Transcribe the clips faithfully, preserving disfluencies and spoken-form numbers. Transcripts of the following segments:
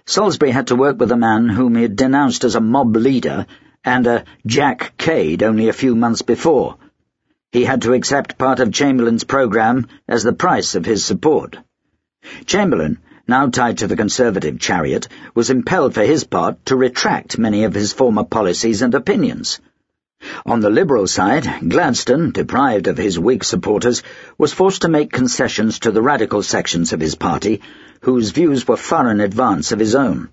Salisbury had to work with a man whom he had denounced as a mob leader and a Jack Cade only a few months before. He had to accept part of Chamberlain's programme as the price of his support. Chamberlain, now tied to the Conservative chariot, was impelled for his part to retract many of his former policies and opinions. On the Liberal side, Gladstone, deprived of his Whig supporters, was forced to make concessions to the radical sections of his party, whose views were far in advance of his own.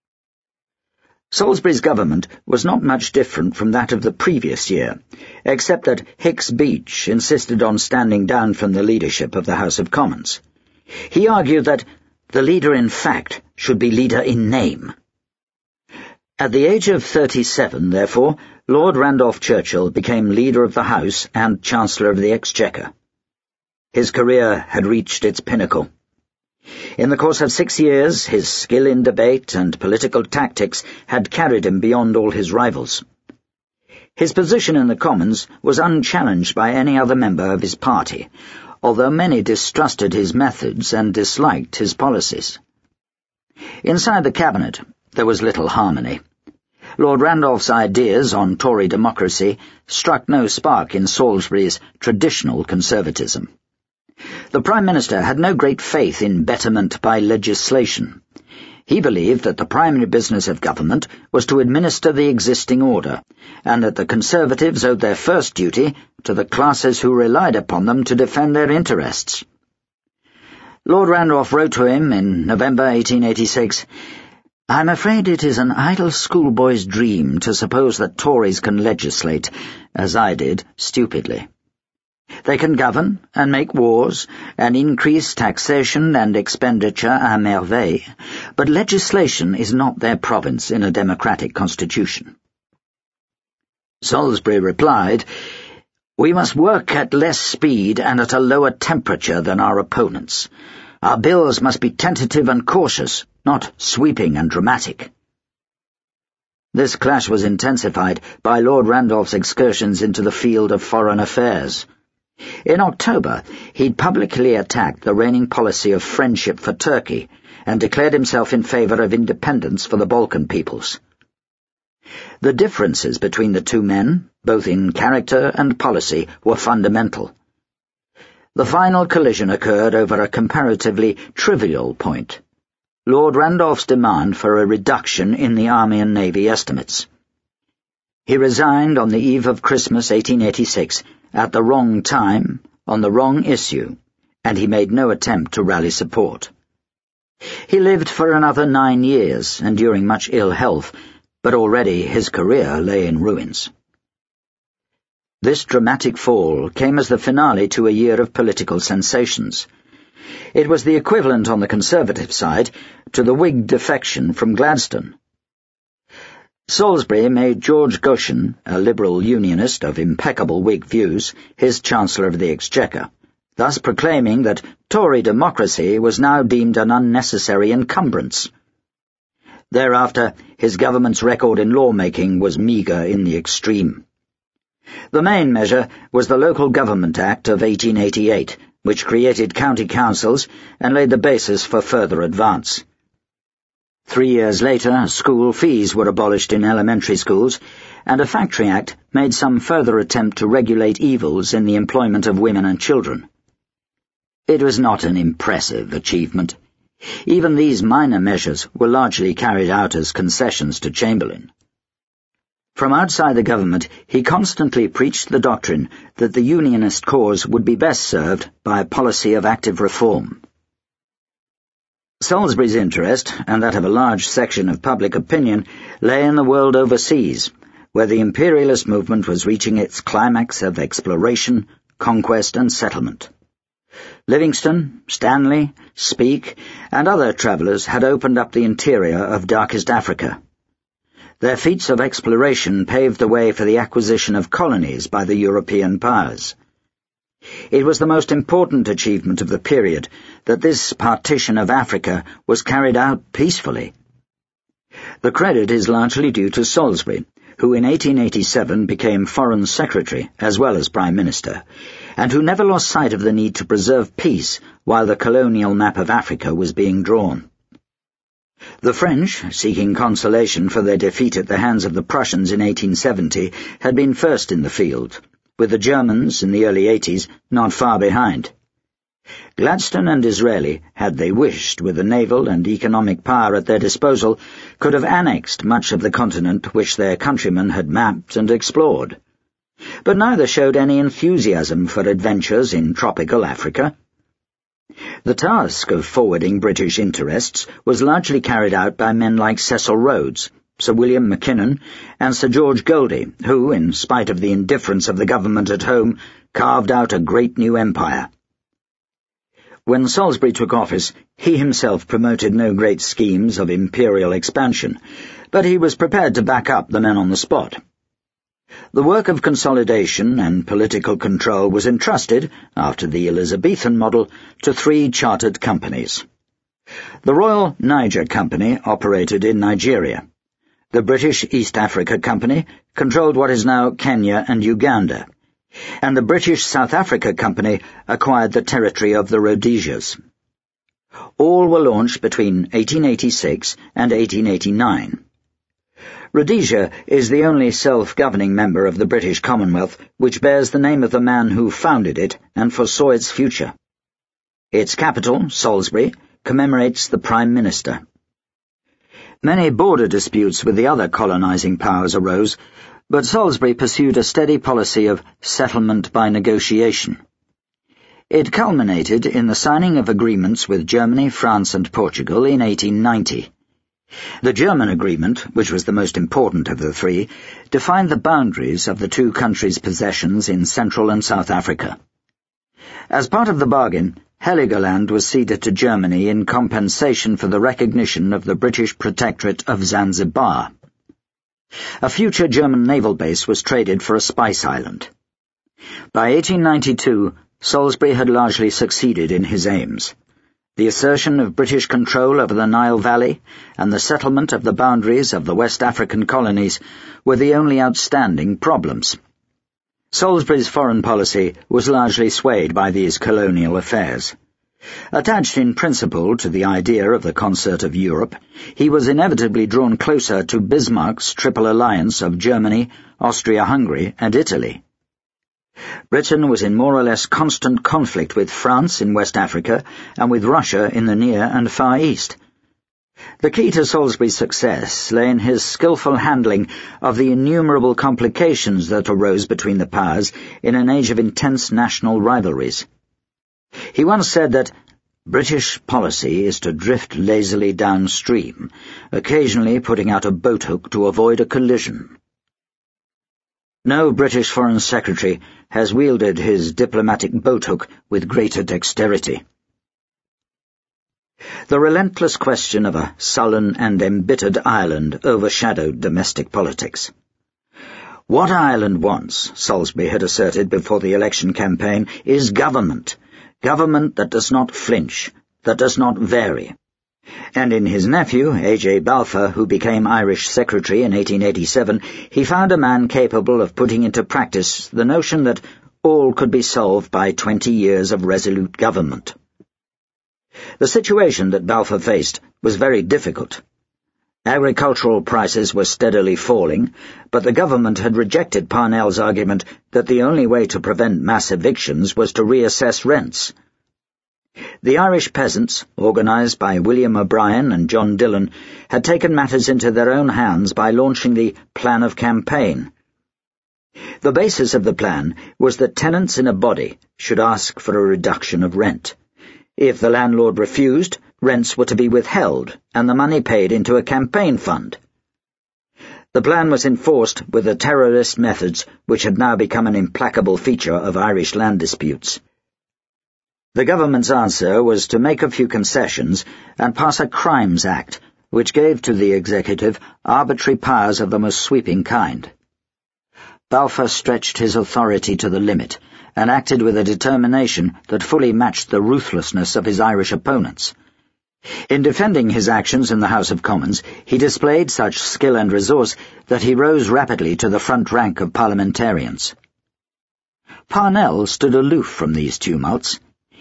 Salisbury's government was not much different from that of the previous year, except that Hicks Beach insisted on standing down from the leadership of the House of Commons. He argued that the leader in fact should be leader in name. At the age of thirty-seven, therefore, Lord Randolph Churchill became leader of the House and Chancellor of the Exchequer. His career had reached its pinnacle. In the course of six years, his skill in debate and political tactics had carried him beyond all his rivals. His position in the Commons was unchallenged by any other member of his party, although many distrusted his methods and disliked his policies. Inside the Cabinet, there was little harmony. Lord Randolph's ideas on Tory democracy struck no spark in Salisbury's traditional conservatism. The Prime Minister had no great faith in betterment by legislation. He believed that the primary business of government was to administer the existing order, and that the Conservatives owed their first duty to the classes who relied upon them to defend their interests. Lord Randolph wrote to him in November eighteen eighty-six, "I'm afraid it is an idle schoolboy's dream to suppose that Tories can legislate, as I did, stupidly. They can govern and make wars and increase taxation and expenditure à merveille, but legislation is not their province in a democratic constitution." Salisbury replied, "We must work at less speed and at a lower temperature than our opponents. Our bills must be tentative and cautious, not sweeping and dramatic." This clash was intensified by Lord Randolph's excursions into the field of foreign affairs. In October, he'd publicly attacked the reigning policy of friendship for Turkey and declared himself in favour of independence for the Balkan peoples. The differences between the two men, both in character and policy, were fundamental. The final collision occurred over a comparatively trivial point: Lord Randolph's demand for a reduction in the Army and Navy estimates. He resigned on the eve of Christmas eighteen eighty-six, at the wrong time, on the wrong issue, and he made no attempt to rally support. He lived for another nine years, enduring much ill health, but already his career lay in ruins. This dramatic fall came as the finale to a year of political sensations. It was the equivalent on the Conservative side to the Whig defection from Gladstone. Salisbury made George Goschen, a Liberal Unionist of impeccable Whig views, his Chancellor of the Exchequer, thus proclaiming that Tory democracy was now deemed an unnecessary encumbrance. Thereafter, his government's record in lawmaking was meagre in the extreme. The main measure was the Local Government Act of eighteen eighty-eight, which created county councils and laid the basis for further advance. Three years later, school fees were abolished in elementary schools, and a Factory Act made some further attempt to regulate evils in the employment of women and children. It was not an impressive achievement. Even these minor measures were largely carried out as concessions to Chamberlain. From outside the government, he constantly preached the doctrine that the Unionist cause would be best served by a policy of active reform. Salisbury's interest, and that of a large section of public opinion, lay in the world overseas, where the imperialist movement was reaching its climax of exploration, conquest, and settlement. Livingstone, Stanley, Speke, and other travellers had opened up the interior of darkest Africa. Their feats of exploration paved the way for the acquisition of colonies by the European powers. It was the most important achievement of the period that this partition of Africa was carried out peacefully. The credit is largely due to Salisbury, who in eighteen eighty-seven became Foreign Secretary as well as Prime Minister, and who never lost sight of the need to preserve peace while the colonial map of Africa was being drawn. The French, seeking consolation for their defeat at the hands of the Prussians in eighteen seventy, had been first in the field, with the Germans in the early eighties not far behind. Gladstone and Disraeli, had they wished, with the naval and economic power at their disposal, could have annexed much of the continent which their countrymen had mapped and explored. But neither showed any enthusiasm for adventures in tropical Africa. The task of forwarding British interests was largely carried out by men like Cecil Rhodes, Sir William Mackinnon, and Sir George Goldie, who, in spite of the indifference of the government at home, carved out a great new empire. When Salisbury took office, he himself promoted no great schemes of imperial expansion, but he was prepared to back up the men on the spot. The work of consolidation and political control was entrusted, after the Elizabethan model, to three chartered companies. The Royal Niger Company operated in Nigeria. The British East Africa Company controlled what is now Kenya and Uganda, and the British South Africa Company acquired the territory of the Rhodesias. All were launched between eighteen eighty-six and eighteen eighty-nine. Rhodesia is the only self-governing member of the British Commonwealth which bears the name of the man who founded it and foresaw its future. Its capital, Salisbury, commemorates the Prime Minister. Many border disputes with the other colonizing powers arose, but Salisbury pursued a steady policy of settlement by negotiation. It culminated in the signing of agreements with Germany, France, and Portugal in eighteen ninety. The German agreement, which was the most important of the three, defined the boundaries of the two countries' possessions in Central and South Africa. As part of the bargain, Heligoland was ceded to Germany in compensation for the recognition of the British Protectorate of Zanzibar. A future German naval base was traded for a spice island. By eighteen ninety-two, Salisbury had largely succeeded in his aims. The assertion of British control over the Nile Valley and the settlement of the boundaries of the West African colonies were the only outstanding problems. Salisbury's foreign policy was largely swayed by these colonial affairs. Attached in principle to the idea of the concert of Europe, he was inevitably drawn closer to Bismarck's triple alliance of Germany, Austria-Hungary, and Italy. Britain was in more or less constant conflict with France in West Africa and with Russia in the Near and Far East. The key to Salisbury's success lay in his skillful handling of the innumerable complications that arose between the powers in an age of intense national rivalries. He once said that British policy is to drift lazily downstream, occasionally putting out a boat-hook to avoid a collision. No British Foreign Secretary has wielded his diplomatic boat-hook with greater dexterity. The relentless question of a sullen and embittered Ireland overshadowed domestic politics. What Ireland wants, Salisbury had asserted before the election campaign, is government, government that does not flinch, that does not vary. And in his nephew, A J Balfour, who became Irish Secretary in eighteen eighty-seven, he found a man capable of putting into practice the notion that all could be solved by twenty years of resolute government. The situation that Balfour faced was very difficult. Agricultural prices were steadily falling, but the government had rejected Parnell's argument that the only way to prevent mass evictions was to reassess rents. The Irish peasants, organised by William O'Brien and John Dillon, had taken matters into their own hands by launching the Plan of Campaign. The basis of the plan was that tenants in a body should ask for a reduction of rent. If the landlord refused, rents were to be withheld and the money paid into a campaign fund. The plan was enforced with the terrorist methods which had now become an implacable feature of Irish land disputes. The government's answer was to make a few concessions and pass a Crimes Act, which gave to the executive arbitrary powers of the most sweeping kind. Balfour stretched his authority to the limit and acted with a determination that fully matched the ruthlessness of his Irish opponents. In defending his actions in the House of Commons, he displayed such skill and resource that he rose rapidly to the front rank of parliamentarians. Parnell stood aloof from these tumults.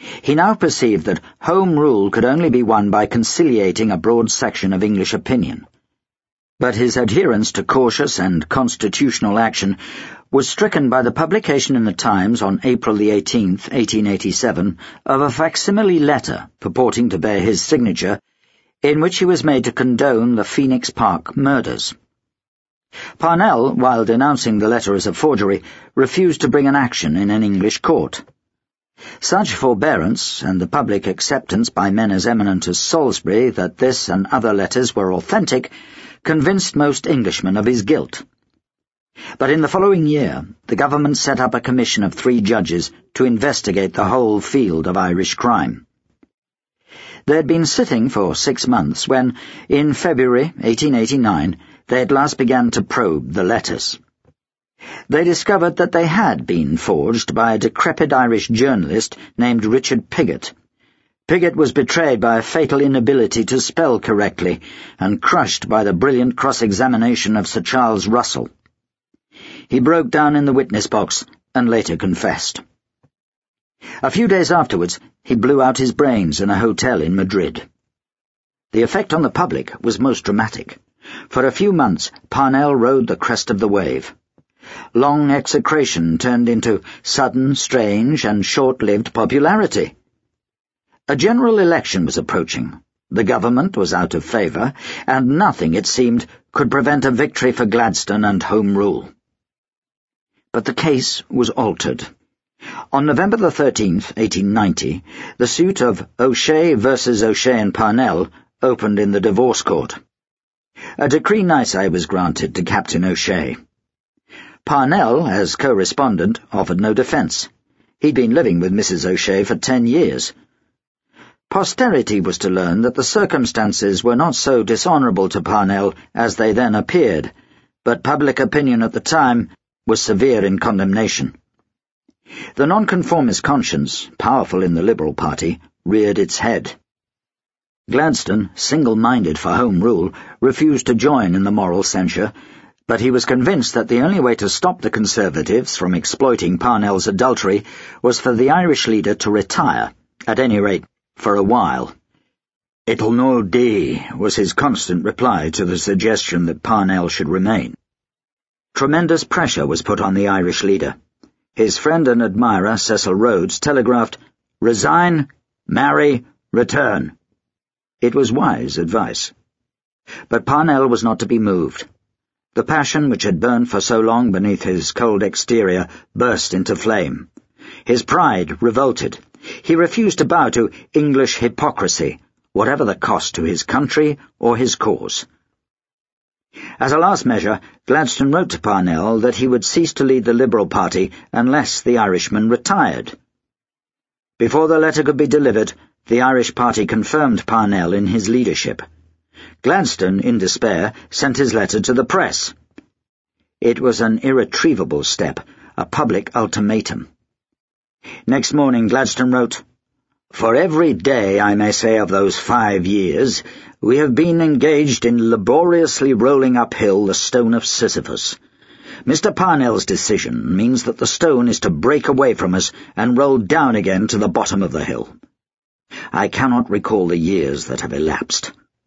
He now perceived that Home Rule could only be won by conciliating a broad section of English opinion. But his adherence to cautious and constitutional action was stricken by the publication in the Times on April the eighteenth, eighteen eighty-seven, of a facsimile letter purporting to bear his signature, in which he was made to condone the Phoenix Park murders. Parnell, while denouncing the letter as a forgery, refused to bring an action in an English court. Such forbearance, and the public acceptance by men as eminent as Salisbury that this and other letters were authentic, convinced most Englishmen of his guilt. But in the following year, the government set up a commission of three judges to investigate the whole field of Irish crime. They had been sitting for six months when, in February eighteen eighty-nine, they at last began to probe the letters. They discovered that they had been forged by a decrepit Irish journalist named Richard Pigott. Pigott was betrayed by a fatal inability to spell correctly and crushed by the brilliant cross-examination of Sir Charles Russell. He broke down in the witness box and later confessed. A few days afterwards, he blew out his brains in a hotel in Madrid. The effect on the public was most dramatic. For a few months, Parnell rode the crest of the wave. Long execration turned into sudden, strange, and short-lived popularity. A general election was approaching. The government was out of favour, and nothing, it seemed, could prevent a victory for Gladstone and Home Rule. But the case was altered. On November the thirteenth, eighteen ninety, the suit of O'Shea versus O'Shea and Parnell opened in the divorce court. A decree nisi was granted to Captain O'Shea. Parnell, as co-respondent, offered no defence. He'd been living with Missus O'Shea for ten years. Posterity was to learn that the circumstances were not so dishonourable to Parnell as they then appeared, but public opinion at the time was severe in condemnation. The nonconformist conscience, powerful in the Liberal Party, reared its head. Gladstone, single-minded for Home Rule, refused to join in the moral censure, but he was convinced that the only way to stop the Conservatives from exploiting Parnell's adultery was for the Irish leader to retire, at any rate, for a while. "It'll no do," was his constant reply to the suggestion that Parnell should remain. Tremendous pressure was put on the Irish leader. His friend and admirer, Cecil Rhodes, telegraphed, "Resign, marry, return." It was wise advice. But Parnell was not to be moved. The passion which had burned for so long beneath his cold exterior burst into flame. His pride revolted. He refused to bow to English hypocrisy, whatever the cost to his country or his cause. As a last measure, Gladstone wrote to Parnell that he would cease to lead the Liberal Party unless the Irishman retired. Before the letter could be delivered, the Irish Party confirmed Parnell in his leadership. Gladstone, in despair, sent his letter to the press. It was an irretrievable step, a public ultimatum. Next morning Gladstone wrote, "For every day, I may say, of those five years, we have been engaged in laboriously rolling uphill the stone of Sisyphus. Mister Parnell's decision means that the stone is to break away from us and roll down again to the bottom of the hill. I cannot recall the years that have elapsed."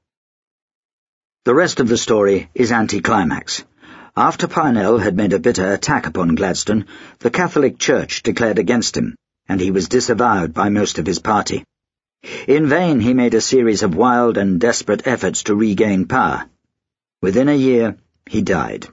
The rest of the story is anticlimax. After Parnell had made a bitter attack upon Gladstone, the Catholic Church declared against him, and he was disavowed by most of his party. In vain he made a series of wild and desperate efforts to regain power. Within a year, he died.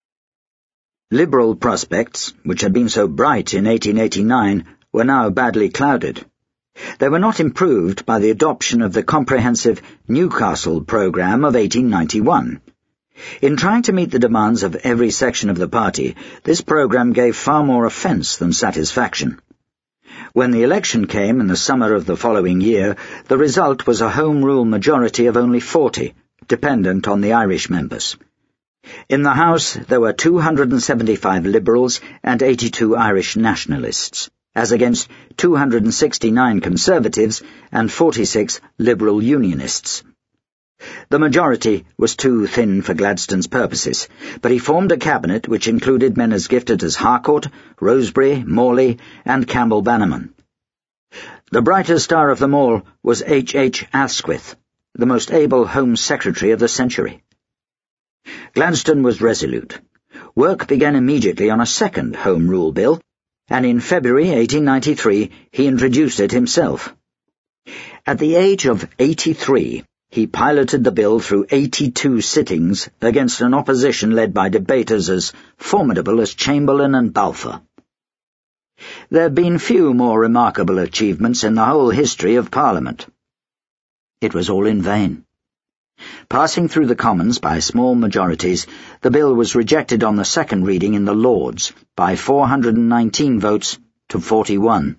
Liberal prospects, which had been so bright in eighteen eighty-nine, were now badly clouded. They were not improved by the adoption of the comprehensive Newcastle programme of eighteen ninety-one. In trying to meet the demands of every section of the party, this programme gave far more offence than satisfaction. When the election came in the summer of the following year, the result was a Home Rule majority of only forty, dependent on the Irish members. In the House there were two hundred seventy-five Liberals and eighty-two Irish nationalists, as against two hundred sixty-nine Conservatives and forty-six Liberal Unionists. The majority was too thin for Gladstone's purposes, but he formed a cabinet which included men as gifted as Harcourt, Rosebery, Morley, and Campbell Bannerman. The brightest star of them all was H. H. Asquith, the most able Home Secretary of the century. Gladstone was resolute. Work began immediately on a second Home Rule Bill, and in February eighteen ninety-three he introduced it himself. At the age of eighty-three, he piloted the bill through eighty-two sittings against an opposition led by debaters as formidable as Chamberlain and Balfour. There have been few more remarkable achievements in the whole history of Parliament. It was all in vain. Passing through the Commons by small majorities, the bill was rejected on the second reading in the Lords by four hundred nineteen votes to forty-one.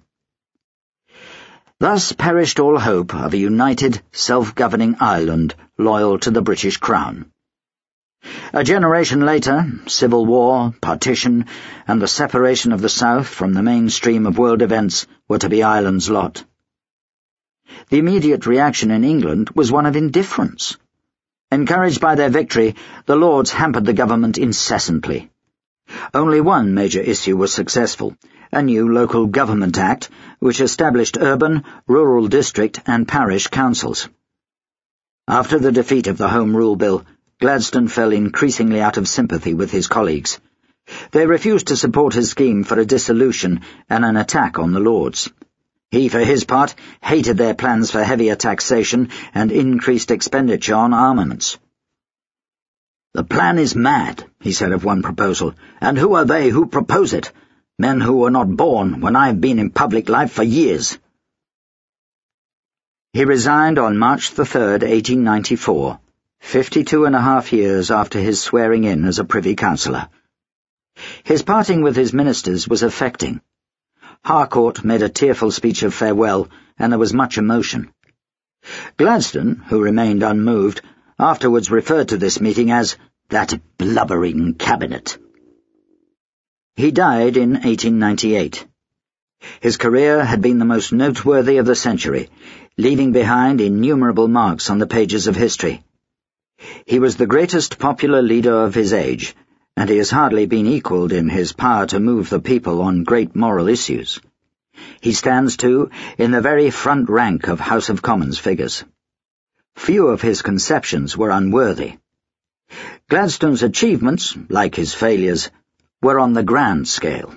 Thus perished all hope of a united, self-governing Ireland loyal to the British Crown. A generation later, civil war, partition, and the separation of the South from the mainstream of world events were to be Ireland's lot. The immediate reaction in England was one of indifference. Encouraged by their victory, the Lords hampered the government incessantly. Only one major issue was successful, a new Local Government Act, which established urban, rural district and parish councils. After the defeat of the Home Rule Bill, Gladstone fell increasingly out of sympathy with his colleagues. They refused to support his scheme for a dissolution and an attack on the Lords. He, for his part, hated their plans for heavier taxation and increased expenditure on armaments. "The plan is mad," he said of one proposal, "and who are they who propose it? Men who were not born when I have been in public life for years." He resigned on March the third, eighteen ninety-four, fifty-two and a half years after his swearing in as a Privy Councillor. His parting with his ministers was affecting. Harcourt made a tearful speech of farewell, and there was much emotion. Gladstone, who remained unmoved, afterwards referred to this meeting as that blubbering cabinet. He died in eighteen ninety-eight. His career had been the most noteworthy of the century, leaving behind innumerable marks on the pages of history. He was the greatest popular leader of his age, and he has hardly been equalled in his power to move the people on great moral issues. He stands, too, in the very front rank of House of Commons figures. Few of his conceptions were unworthy. Gladstone's achievements, like his failures, were on the grand scale.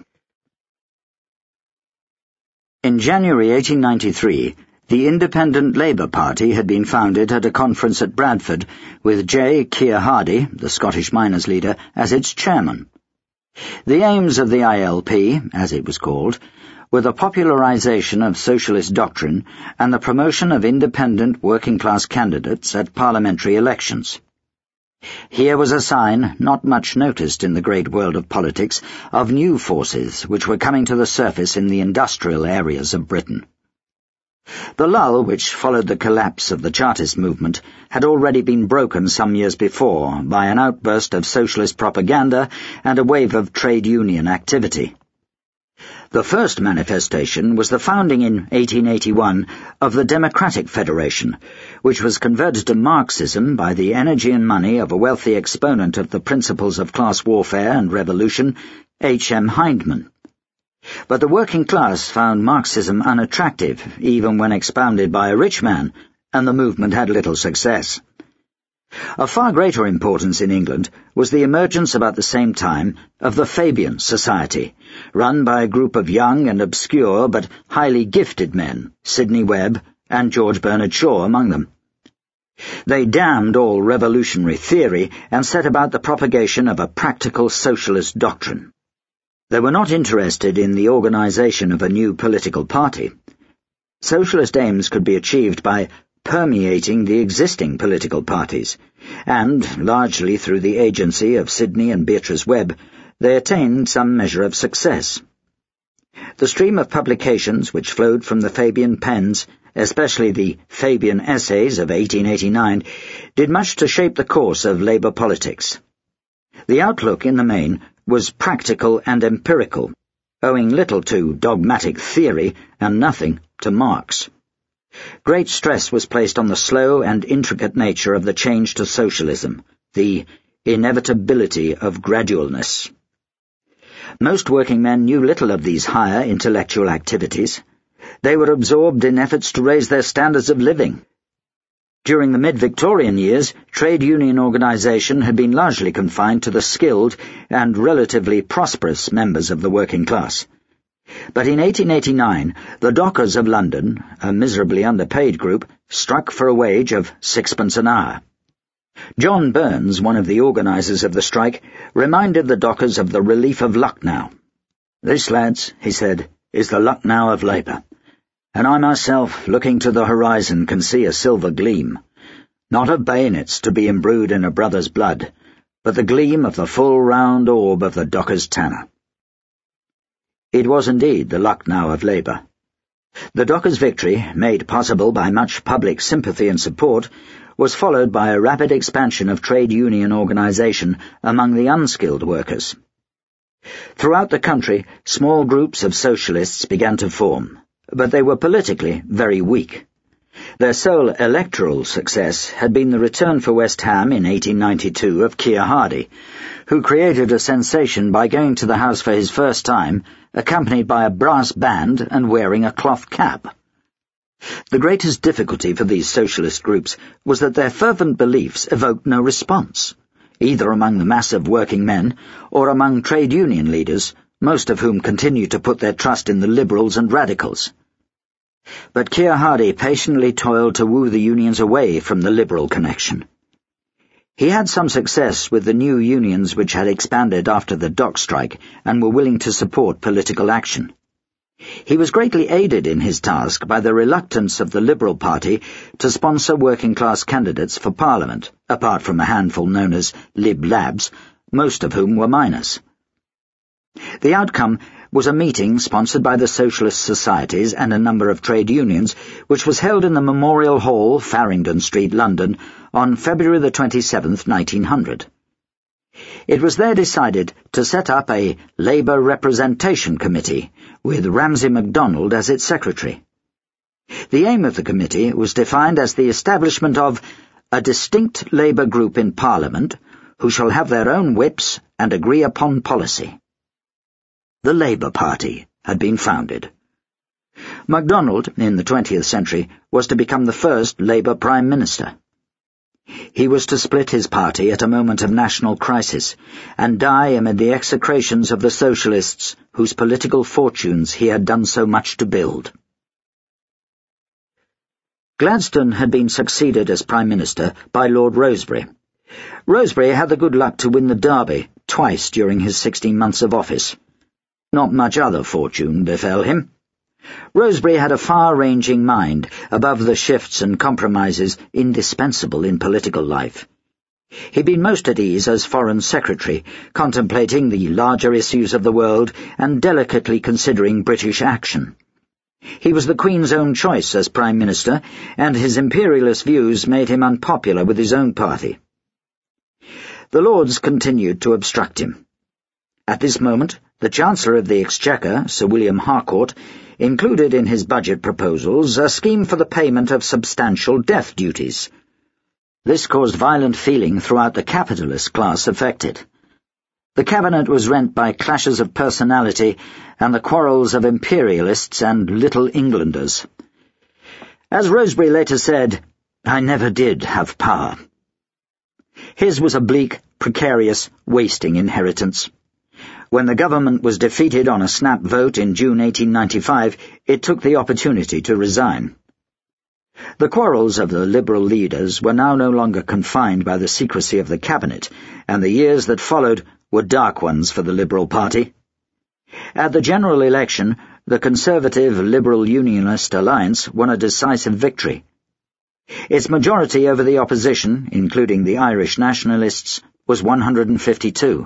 In January eighteen ninety-three, the Independent Labour Party had been founded at a conference at Bradford, with J. Keir Hardie, the Scottish miners' leader, as its chairman. The aims of the I L P, as it was called, were the popularisation of socialist doctrine and the promotion of independent working-class candidates at parliamentary elections. Here was a sign, not much noticed in the great world of politics, of new forces which were coming to the surface in the industrial areas of Britain. The lull which followed the collapse of the Chartist movement had already been broken some years before by an outburst of socialist propaganda and a wave of trade union activity. The first manifestation was the founding in eighteen eighty-one of the Democratic Federation, which was converted to Marxism by the energy and money of a wealthy exponent of the principles of class warfare and revolution, H. M. Hyndman. But the working class found Marxism unattractive, even when expounded by a rich man, and the movement had little success. Of far greater importance in England was the emergence about the same time of the Fabian Society, run by a group of young and obscure but highly gifted men, Sidney Webb and George Bernard Shaw among them. They damned all revolutionary theory and set about the propagation of a practical socialist doctrine. They were not interested in the organization of a new political party. Socialist aims could be achieved by permeating the existing political parties, and, largely through the agency of Sidney and Beatrice Webb, they attained some measure of success. The stream of publications which flowed from the Fabian pens, especially the Fabian Essays of eighteen eighty-nine, did much to shape the course of Labour politics. The outlook, in the main, was practical and empirical, owing little to dogmatic theory and nothing to Marx. Great stress was placed on the slow and intricate nature of the change to socialism, the inevitability of gradualness. Most working men knew little of these higher intellectual activities. They were absorbed in efforts to raise their standards of living. During the mid-Victorian years, trade union organisation had been largely confined to the skilled and relatively prosperous members of the working class. But in eighteen eighty-nine, the dockers of London, a miserably underpaid group, struck for a wage of sixpence an hour. John Burns, one of the organisers of the strike, reminded the dockers of the relief of Lucknow. "This, lads," he said, "is the Lucknow of labour, and I myself, looking to the horizon, can see a silver gleam, not of bayonets to be imbrued in a brother's blood, but the gleam of the full round orb of the docker's tanner." It was indeed the Lucknow of labour. The dockers' victory, made possible by much public sympathy and support, was followed by a rapid expansion of trade union organisation among the unskilled workers. Throughout the country, small groups of socialists began to form, but they were politically very weak. Their sole electoral success had been the return for West Ham in eighteen ninety-two of Keir Hardie, who created a sensation by going to the House for his first time, accompanied by a brass band and wearing a cloth cap. The greatest difficulty for these socialist groups was that their fervent beliefs evoked no response, either among the mass of working men or among trade union leaders, most of whom continued to put their trust in the liberals and radicals. But Keir Hardie patiently toiled to woo the unions away from the liberal connection. He had some success with the new unions which had expanded after the dock strike and were willing to support political action. He was greatly aided in his task by the reluctance of the Liberal Party to sponsor working-class candidates for Parliament, apart from a handful known as Lib Labs, most of whom were miners. The outcome was a meeting sponsored by the Socialist Societies and a number of trade unions, which was held in the Memorial Hall, Farringdon Street, London, on February the twenty-seventh, nineteen hundred. It was there decided to set up a Labour Representation Committee, with Ramsay MacDonald as its secretary. The aim of the committee was defined as the establishment of a distinct Labour group in Parliament, who shall have their own whips and agree upon policy. The Labour Party had been founded. MacDonald, in the twentieth century, was to become the first Labour Prime Minister. He was to split his party at a moment of national crisis and die amid the execrations of the socialists whose political fortunes he had done so much to build. Gladstone had been succeeded as Prime Minister by Lord Rosebery. Rosebery had the good luck to win the Derby twice during his sixteen months of office. Not much other fortune befell him. Rosebery had a far-ranging mind, above the shifts and compromises indispensable in political life. He'd been most at ease as Foreign Secretary, contemplating the larger issues of the world and delicately considering British action. He was the Queen's own choice as Prime Minister, and his imperialist views made him unpopular with his own party. The Lords continued to obstruct him. At this moment, the Chancellor of the Exchequer, Sir William Harcourt, included in his budget proposals a scheme for the payment of substantial death duties. This caused violent feeling throughout the capitalist class affected. The cabinet was rent by clashes of personality and the quarrels of imperialists and Little Englanders. As Rosebery later said, "I never did have power." His was a bleak, precarious, wasting inheritance. When the government was defeated on a snap vote in June eighteen ninety-five, it took the opportunity to resign. The quarrels of the Liberal leaders were now no longer confined by the secrecy of the cabinet, and the years that followed were dark ones for the Liberal Party. At the general election, the Conservative Liberal Unionist alliance won a decisive victory. Its majority over the opposition, including the Irish nationalists, was one hundred fifty-two.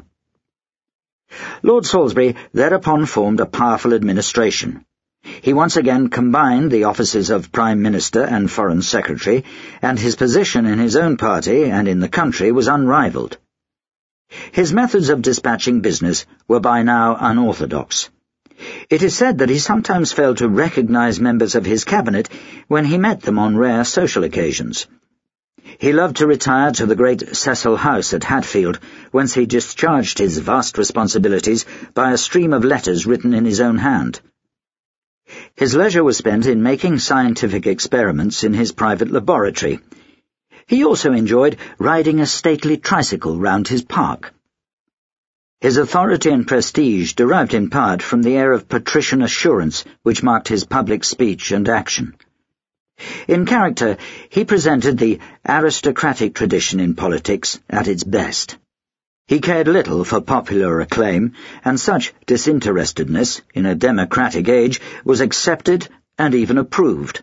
Lord Salisbury thereupon formed a powerful administration. He once again combined the offices of Prime Minister and Foreign Secretary, and his position in his own party and in the country was unrivalled. His methods of dispatching business were by now unorthodox. It is said that he sometimes failed to recognize members of his cabinet when he met them on rare social occasions. He loved to retire to the great Cecil House at Hatfield, whence he discharged his vast responsibilities by a stream of letters written in his own hand. His leisure was spent in making scientific experiments in his private laboratory. He also enjoyed riding a stately tricycle round his park. His authority and prestige derived in part from the air of patrician assurance which marked his public speech and action. In character, he presented the aristocratic tradition in politics at its best. He cared little for popular acclaim, and such disinterestedness, in a democratic age, was accepted and even approved.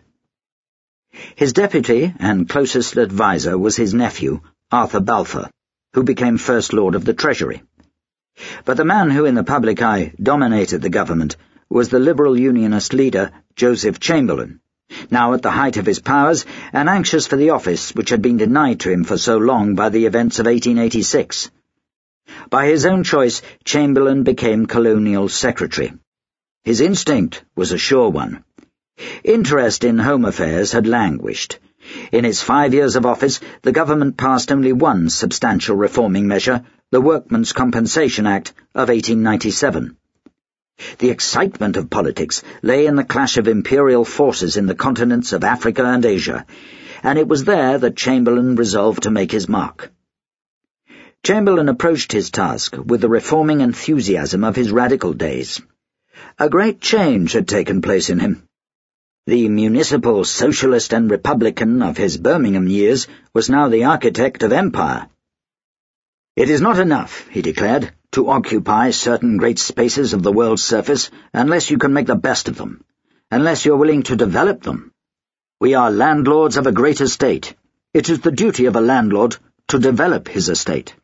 His deputy and closest adviser was his nephew, Arthur Balfour, who became First Lord of the Treasury. But the man who in the public eye dominated the government was the Liberal Unionist leader, Joseph Chamberlain, now at the height of his powers and anxious for the office which had been denied to him for so long by the events of eighteen eighty-six. By his own choice, Chamberlain became Colonial Secretary. His instinct was a sure one. Interest in home affairs had languished. In its five years of office, the government passed only one substantial reforming measure, the Workmen's Compensation Act of eighteen ninety-seven. The excitement of politics lay in the clash of imperial forces in the continents of Africa and Asia, and it was there that Chamberlain resolved to make his mark. Chamberlain approached his task with the reforming enthusiasm of his radical days. A great change had taken place in him. The municipal socialist and republican of his Birmingham years was now the architect of empire. "It is not enough," he declared, "to occupy certain great spaces of the world's surface unless you can make the best of them, unless you are willing to develop them. We are landlords of a great estate. It is the duty of a landlord to develop his estate."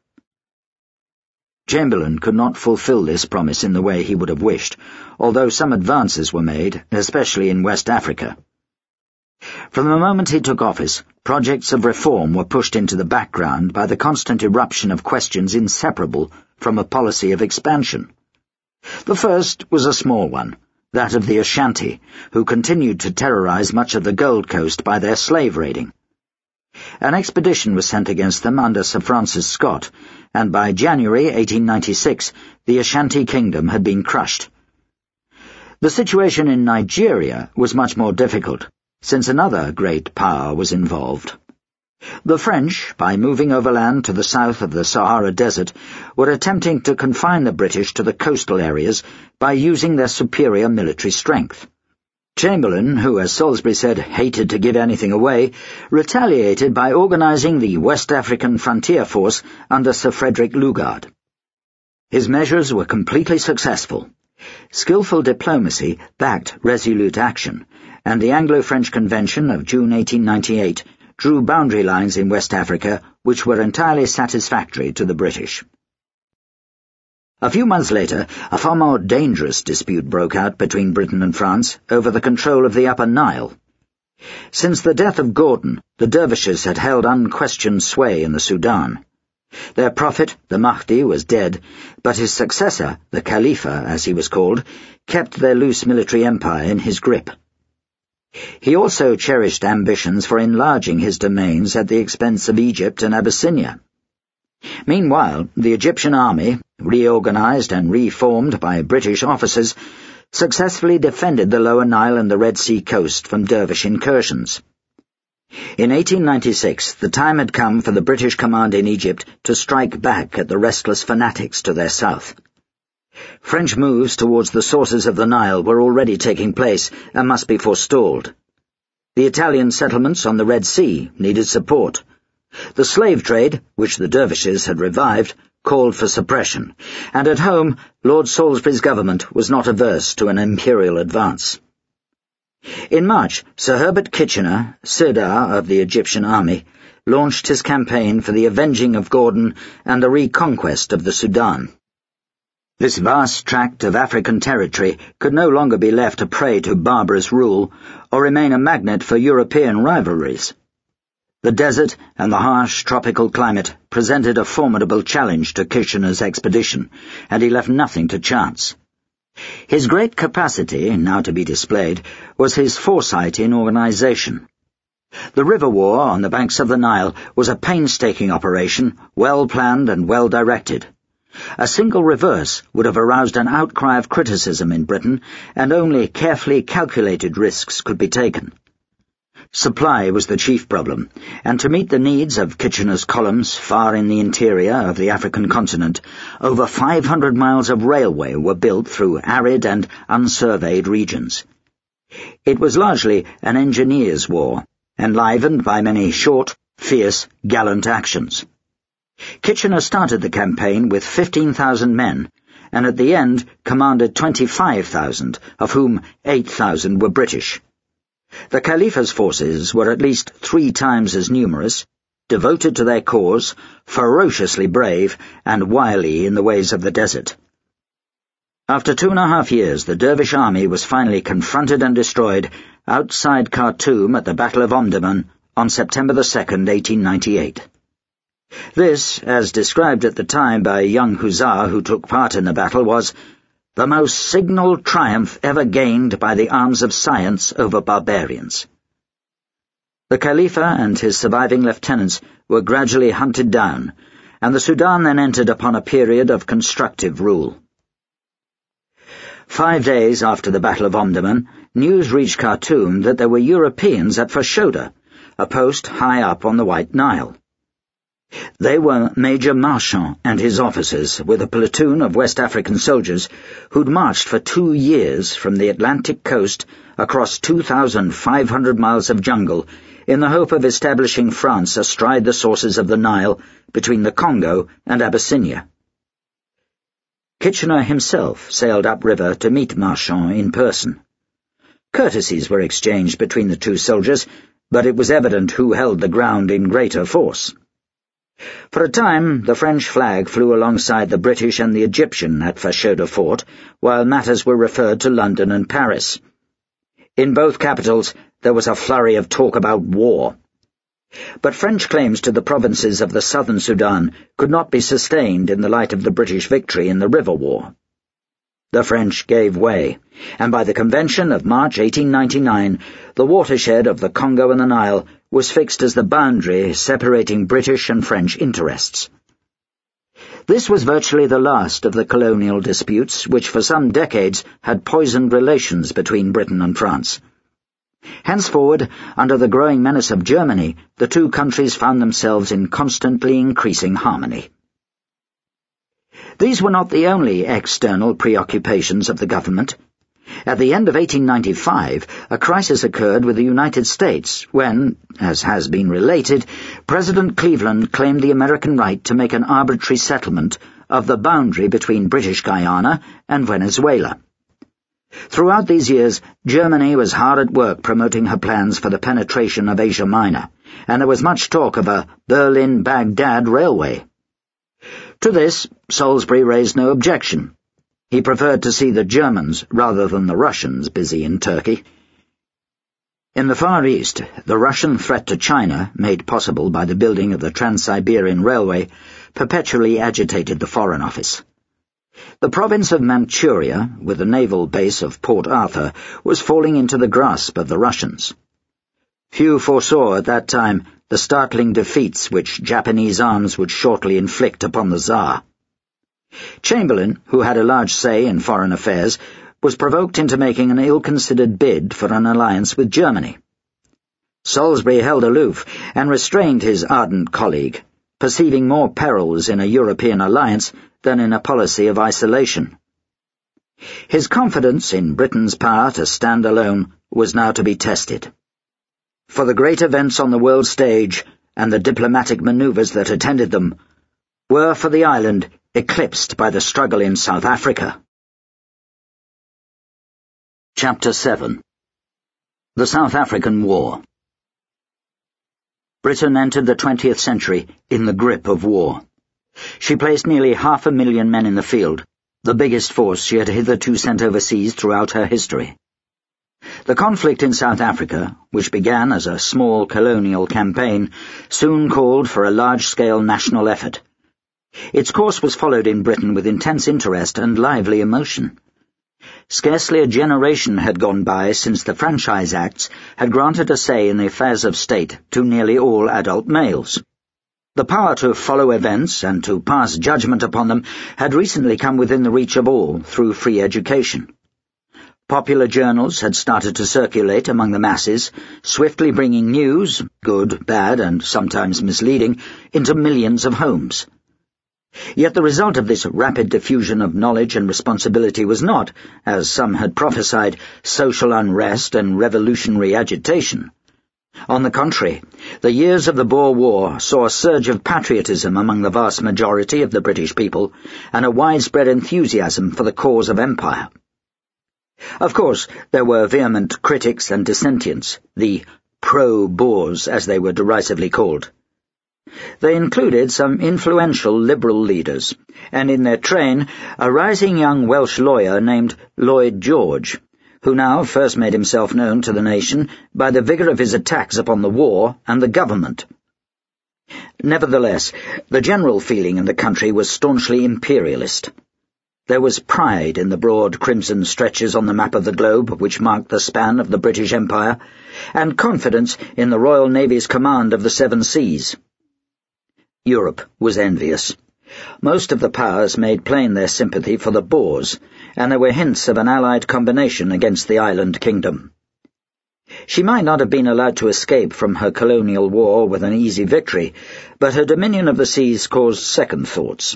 Chamberlain could not fulfill this promise in the way he would have wished, although some advances were made, especially in West Africa. From the moment he took office, projects of reform were pushed into the background by the constant eruption of questions inseparable from a policy of expansion. The first was a small one, that of the Ashanti, who continued to terrorize much of the Gold Coast by their slave raiding. An expedition was sent against them under Sir Francis Scott, and by January eighteen ninety-six the Ashanti Kingdom had been crushed. The situation in Nigeria was much more difficult, since another great power was involved. The French, by moving overland to the south of the Sahara Desert, were attempting to confine the British to the coastal areas by using their superior military strength. Chamberlain, who, as Salisbury said, hated to give anything away, retaliated by organizing the West African Frontier Force under Sir Frederick Lugard. His measures were completely successful. Skillful diplomacy backed resolute action, and the Anglo-French Convention of June eighteen ninety-eight drew boundary lines in West Africa which were entirely satisfactory to the British. A few months later, a far more dangerous dispute broke out between Britain and France over the control of the Upper Nile. Since the death of Gordon, the dervishes had held unquestioned sway in the Sudan. Their prophet, the Mahdi, was dead, but his successor, the Khalifa, as he was called, kept their loose military empire in his grip. He also cherished ambitions for enlarging his domains at the expense of Egypt and Abyssinia. Meanwhile, the Egyptian army, reorganized and reformed by British officers, successfully defended the Lower Nile and the Red Sea coast from dervish incursions. In eighteen ninety-six, the time had come for the British command in Egypt to strike back at the restless fanatics to their south. French moves towards the sources of the Nile were already taking place and must be forestalled. The Italian settlements on the Red Sea needed support. The slave trade, which the dervishes had revived, called for suppression, and at home Lord Salisbury's government was not averse to an imperial advance. In March, Sir Herbert Kitchener, Sirdar of the Egyptian army, launched his campaign for the avenging of Gordon and the reconquest of the Sudan. This vast tract of African territory could no longer be left a prey to barbarous rule or remain a magnet for European rivalries. The desert and the harsh tropical climate presented a formidable challenge to Kitchener's expedition, and he left nothing to chance. His great capacity, now to be displayed, was his foresight in organization. The river war on the banks of the Nile was a painstaking operation, well planned and well directed. A single reverse would have aroused an outcry of criticism in Britain, and only carefully calculated risks could be taken. Supply was the chief problem, and to meet the needs of Kitchener's columns far in the interior of the African continent, over five hundred miles of railway were built through arid and unsurveyed regions. It was largely an engineers' war, enlivened by many short, fierce, gallant actions. Kitchener started the campaign with fifteen thousand men, and at the end commanded twenty-five thousand, of whom eight thousand were British. The Khalifa's forces were at least three times as numerous, devoted to their cause, ferociously brave, and wily in the ways of the desert. After two and a half years, the Dervish army was finally confronted and destroyed outside Khartoum at the Battle of Omdurman on September the second, eighteen ninety-eight. This, as described at the time by a young hussar who took part in the battle, was the most signal triumph ever gained by the arms of science over barbarians. The Khalifa and his surviving lieutenants were gradually hunted down, and the Sudan then entered upon a period of constructive rule. Five days after the Battle of Omdurman, news reached Khartoum that there were Europeans at Fashoda, a post high up on the White Nile. They were Major Marchand and his officers, with a platoon of West African soldiers who'd marched for two years from the Atlantic coast across two thousand five hundred miles of jungle in the hope of establishing France astride the sources of the Nile between the Congo and Abyssinia. Kitchener himself sailed upriver to meet Marchand in person. Courtesies were exchanged between the two soldiers, but it was evident who held the ground in greater force. For a time, the French flag flew alongside the British and the Egyptian at Fashoda Fort, while matters were referred to London and Paris. In both capitals, there was a flurry of talk about war. But French claims to the provinces of the southern Sudan could not be sustained in the light of the British victory in the River War. The French gave way, and by the Convention of March eighteen ninety-nine, the watershed of the Congo and the Nile was fixed as the boundary separating British and French interests. This was virtually the last of the colonial disputes which for some decades had poisoned relations between Britain and France. Henceforward, under the growing menace of Germany, the two countries found themselves in constantly increasing harmony. These were not the only external preoccupations of the government. At the end of eighteen ninety-five, a crisis occurred with the United States when, as has been related, President Cleveland claimed the American right to make an arbitrary settlement of the boundary between British Guiana and Venezuela. Throughout these years, Germany was hard at work promoting her plans for the penetration of Asia Minor, and there was much talk of a Berlin-Baghdad railway. To this, Salisbury raised no objection. He preferred to see the Germans rather than the Russians busy in Turkey. In the Far East, the Russian threat to China, made possible by the building of the Trans-Siberian Railway, perpetually agitated the Foreign Office. The province of Manchuria, with the naval base of Port Arthur, was falling into the grasp of the Russians. Few foresaw at that time the startling defeats which Japanese arms would shortly inflict upon the Tsar. Chamberlain, who had a large say in foreign affairs, was provoked into making an ill-considered bid for an alliance with Germany. Salisbury held aloof and restrained his ardent colleague, perceiving more perils in a European alliance than in a policy of isolation. His confidence in Britain's power to stand alone was now to be tested. For the great events on the world stage and the diplomatic manoeuvres that attended them were, for the island, eclipsed by the struggle in South Africa. Chapter seven. The South African War. Britain entered the twentieth century in the grip of war. She placed nearly half a million men in the field, the biggest force she had hitherto sent overseas throughout her history. The conflict in South Africa, which began as a small colonial campaign, soon called for a large-scale national effort. Its course was followed in Britain with intense interest and lively emotion. Scarcely a generation had gone by since the Franchise Acts had granted a say in the affairs of state to nearly all adult males. The power to follow events and to pass judgment upon them had recently come within the reach of all through free education. Popular journals had started to circulate among the masses, swiftly bringing news, good, bad, and sometimes misleading, into millions of homes. Yet the result of this rapid diffusion of knowledge and responsibility was not, as some had prophesied, social unrest and revolutionary agitation. On the contrary, the years of the Boer War saw a surge of patriotism among the vast majority of the British people and a widespread enthusiasm for the cause of empire. Of course, there were vehement critics and dissentients, the pro-Boers, as they were derisively called. They included some influential Liberal leaders, and in their train a rising young Welsh lawyer named Lloyd George, who now first made himself known to the nation by the vigour of his attacks upon the war and the government. Nevertheless, the general feeling in the country was staunchly imperialist. There was pride in the broad crimson stretches on the map of the globe which marked the span of the British Empire, and confidence in the Royal Navy's command of the Seven Seas. Europe was envious. Most of the powers made plain their sympathy for the Boers, and there were hints of an allied combination against the island kingdom. She might not have been allowed to escape from her colonial war with an easy victory, but her dominion of the seas caused second thoughts.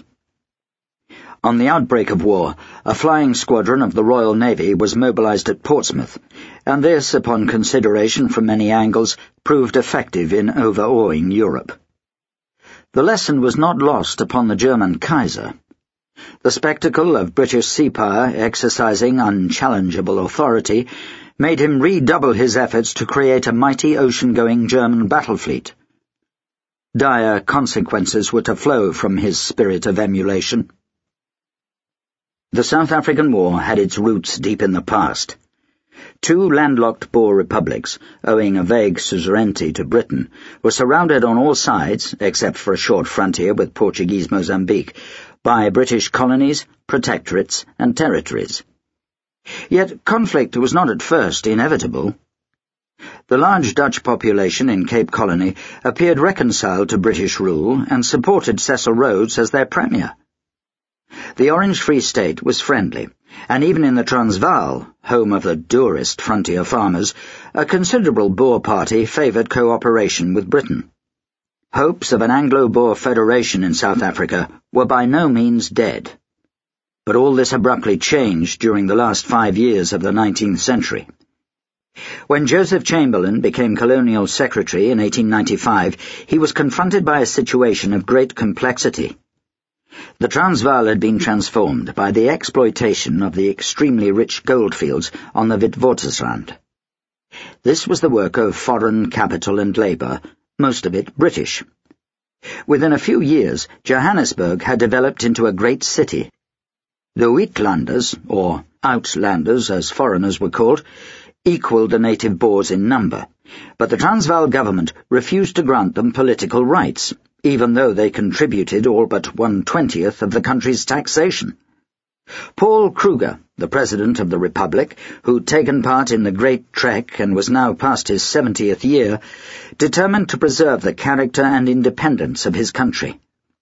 On the outbreak of war, a flying squadron of the Royal Navy was mobilized at Portsmouth, and this, upon consideration from many angles, proved effective in overawing Europe. The lesson was not lost upon the German Kaiser. The spectacle of British sea power exercising unchallengeable authority made him redouble his efforts to create a mighty ocean-going German battle fleet. Dire consequences were to flow from his spirit of emulation. The South African War had its roots deep in the past. Two landlocked Boer republics, owing a vague suzerainty to Britain, were surrounded on all sides, except for a short frontier with Portuguese Mozambique, by British colonies, protectorates, and territories. Yet conflict was not at first inevitable. The large Dutch population in Cape Colony appeared reconciled to British rule and supported Cecil Rhodes as their premier. The Orange Free State was friendly, and even in the Transvaal, home of the Dourist frontier farmers, a considerable Boer party favoured cooperation with Britain. Hopes of an Anglo-Boer federation in South Africa were by no means dead. But all this abruptly changed during the last five years of the nineteenth century. When Joseph Chamberlain became colonial secretary in eighteen ninety-five, he was confronted by a situation of great complexity. The Transvaal had been transformed by the exploitation of the extremely rich goldfields on the Witwatersrand. This was the work of foreign capital and labour, most of it British. Within a few years, Johannesburg had developed into a great city. The Uitlanders, or Outlanders as foreigners were called, equalled the native Boers in number, but the Transvaal government refused to grant them political rights, even though they contributed all but one-twentieth of the country's taxation. Paul Kruger, the President of the Republic, who'd taken part in the Great Trek and was now past his seventieth year, determined to preserve the character and independence of his country.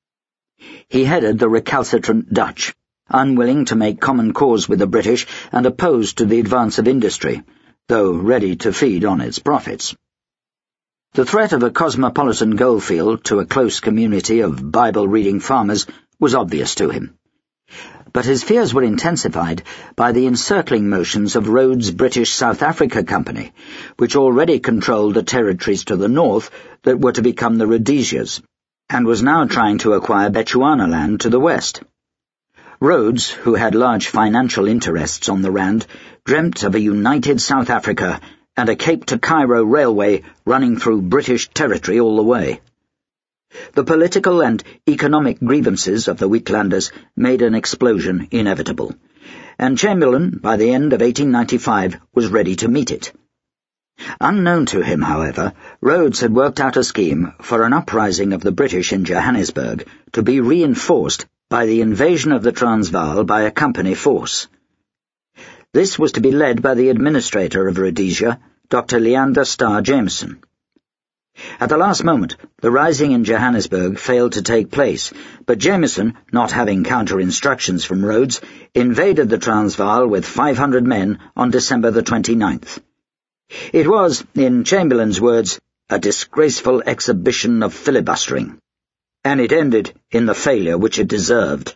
He headed the recalcitrant Dutch, unwilling to make common cause with the British and opposed to the advance of industry, though ready to feed on its profits. The threat of a cosmopolitan goldfield to a close community of Bible-reading farmers was obvious to him. But his fears were intensified by the encircling motions of Rhodes' British South Africa Company, which already controlled the territories to the north that were to become the Rhodesias, and was now trying to acquire Bechuanaland to the west. Rhodes, who had large financial interests on the Rand, dreamt of a united South Africa and a Cape to Cairo railway running through British territory all the way. The political and economic grievances of the Uitlanders made an explosion inevitable, and Chamberlain, by the end of eighteen ninety-five, was ready to meet it. Unknown to him, however, Rhodes had worked out a scheme for an uprising of the British in Johannesburg to be reinforced by the invasion of the Transvaal by a company force. This was to be led by the administrator of Rhodesia, Doctor Leander Starr Jameson. At the last moment, the rising in Johannesburg failed to take place, but Jameson, not having counter-instructions from Rhodes, invaded the Transvaal with five hundred men on December the twenty-ninth. It was, in Chamberlain's words, a disgraceful exhibition of filibustering, and it ended in the failure which it deserved.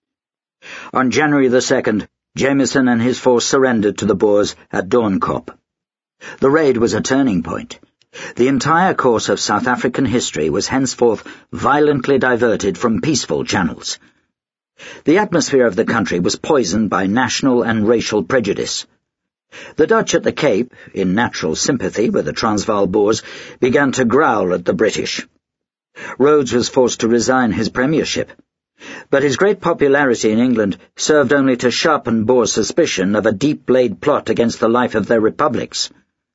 On January the second, Jameson and his force surrendered to the Boers at Doornkop. The raid was a turning point. The entire course of South African history was henceforth violently diverted from peaceful channels. The atmosphere of the country was poisoned by national and racial prejudice. The Dutch at the Cape, in natural sympathy with the Transvaal Boers, began to growl at the British. Rhodes was forced to resign his premiership, but his great popularity in England served only to sharpen Boer suspicion of a deep-laid plot against the life of their republics.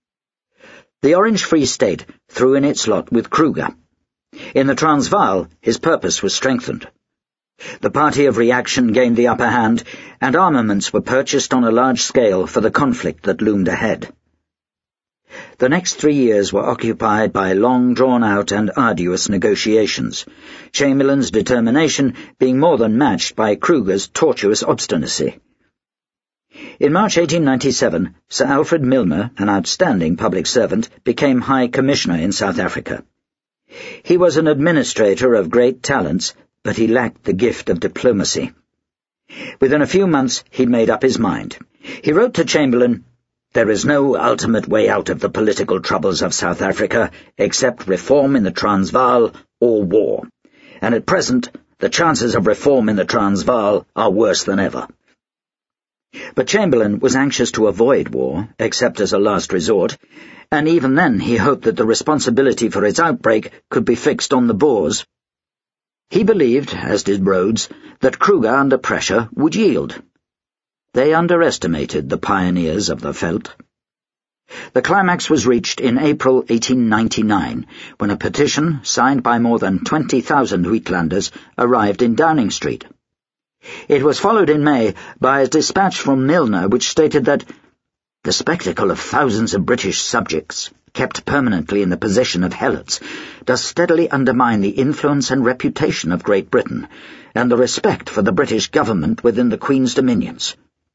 The Orange Free State threw in its lot with Kruger. In the Transvaal, his purpose was strengthened. The party of reaction gained the upper hand, and armaments were purchased on a large scale for the conflict that loomed ahead. The next three years were occupied by long drawn-out and arduous negotiations, Chamberlain's determination being more than matched by Kruger's tortuous obstinacy. In March eighteen ninety-seven, Sir Alfred Milner, an outstanding public servant, became High Commissioner in South Africa. He was an administrator of great talents, but he lacked the gift of diplomacy. Within a few months he'd made up his mind. He wrote to Chamberlain, "There is no ultimate way out of the political troubles of South Africa except reform in the Transvaal or war, and at present the chances of reform in the Transvaal are worse than ever." But Chamberlain was anxious to avoid war, except as a last resort, and even then he hoped that the responsibility for its outbreak could be fixed on the Boers. He believed, as did Rhodes, that Kruger under pressure would yield. They underestimated the pioneers of the veldt. The climax was reached in April eighteen ninety-nine, when a petition, signed by more than twenty thousand Uitlanders, arrived in Downing Street. It was followed in May by a dispatch from Milner which stated that the spectacle of thousands of British subjects, kept permanently in the possession of helots, does steadily undermine the influence and reputation of Great Britain, and the respect for the British government within the Queen's dominions.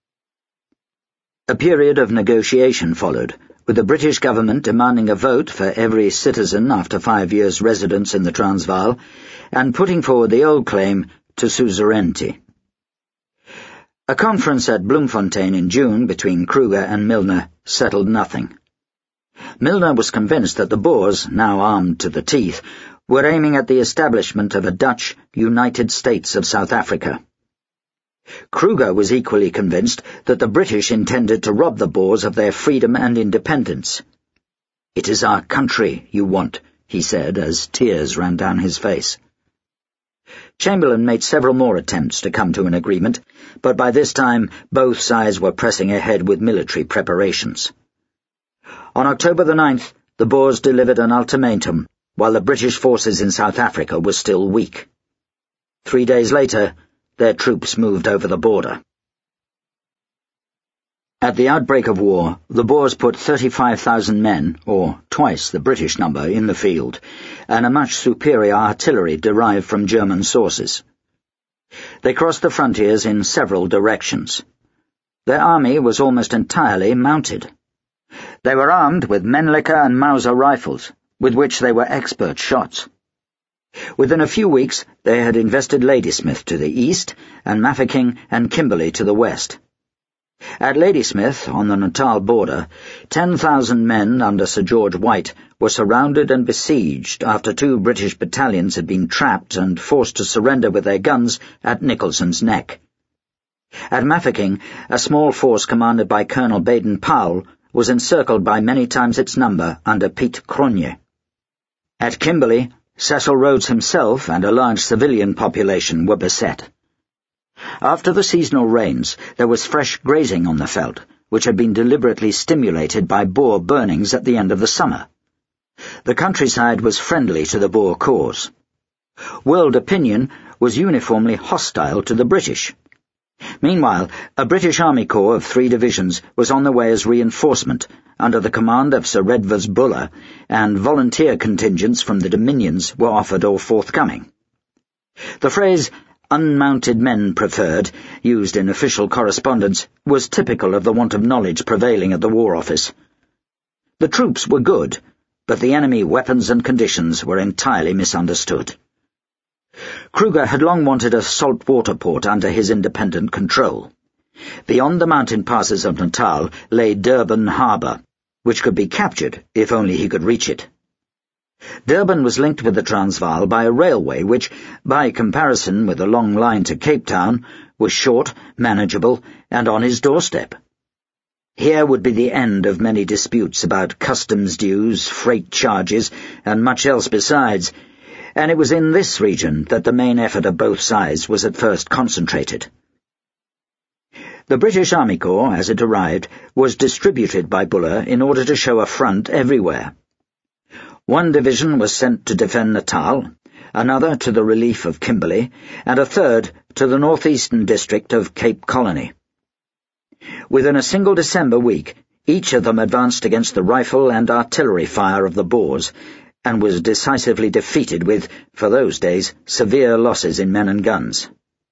A period of negotiation followed, with the British government demanding a vote for every citizen after five years' residence in the Transvaal, and putting forward the old claim to suzerainty. A conference at Bloemfontein in June between Kruger and Milner settled nothing. Milner was convinced that the Boers, now armed to the teeth, were aiming at the establishment of a Dutch United States of South Africa. Kruger was equally convinced that the British intended to rob the Boers of their freedom and independence. "It is our country you want," he said as tears ran down his face. Chamberlain made several more attempts to come to an agreement, but by this time both sides were pressing ahead with military preparations. On October the ninth, the Boers delivered an ultimatum, while the British forces in South Africa were still weak. Three days later, their troops moved over the border. At the outbreak of war, the Boers put thirty-five thousand men, or twice the British number, in the field, and a much superior artillery derived from German sources. They crossed the frontiers in several directions. Their army was almost entirely mounted. They were armed with Mannlicher and Mauser rifles, with which they were expert shots. Within a few weeks they had invested Ladysmith to the east, and Mafeking and Kimberley to the west. At Ladysmith, on the Natal border, ten thousand men under Sir George White were surrounded and besieged after two British battalions had been trapped and forced to surrender with their guns at Nicholson's Neck. At Mafeking, a small force commanded by Colonel Baden-Powell was encircled by many times its number under Piet Cronje. At Kimberley, Cecil Rhodes himself and a large civilian population were beset. After the seasonal rains, there was fresh grazing on the veldt, which had been deliberately stimulated by Boer burnings at the end of the summer. The countryside was friendly to the Boer cause. World opinion was uniformly hostile to the British. Meanwhile, a British Army Corps of three divisions was on the way as reinforcement, under the command of Sir Redvers Buller, and volunteer contingents from the Dominions were offered or forthcoming. The phrase, "unmounted men preferred," used in official correspondence, was typical of the want of knowledge prevailing at the War Office. The troops were good, but the enemy weapons and conditions were entirely misunderstood. Kruger had long wanted a saltwater port under his independent control. Beyond the mountain passes of Natal lay Durban harbour, which could be captured if only he could reach it. Durban was linked with the Transvaal by a railway which, by comparison with the long line to Cape Town, was short, manageable, and on his doorstep. Here would be the end of many disputes about customs dues, freight charges, and much else besides, and it was in this region that the main effort of both sides was at first concentrated. The British Army Corps, as it arrived, was distributed by Buller in order to show a front everywhere. One division was sent to defend Natal, another to the relief of Kimberley, and a third to the northeastern district of Cape Colony. Within a single December week, each of them advanced against the rifle and artillery fire of the Boers, and was decisively defeated with, for those days, severe losses in men and guns.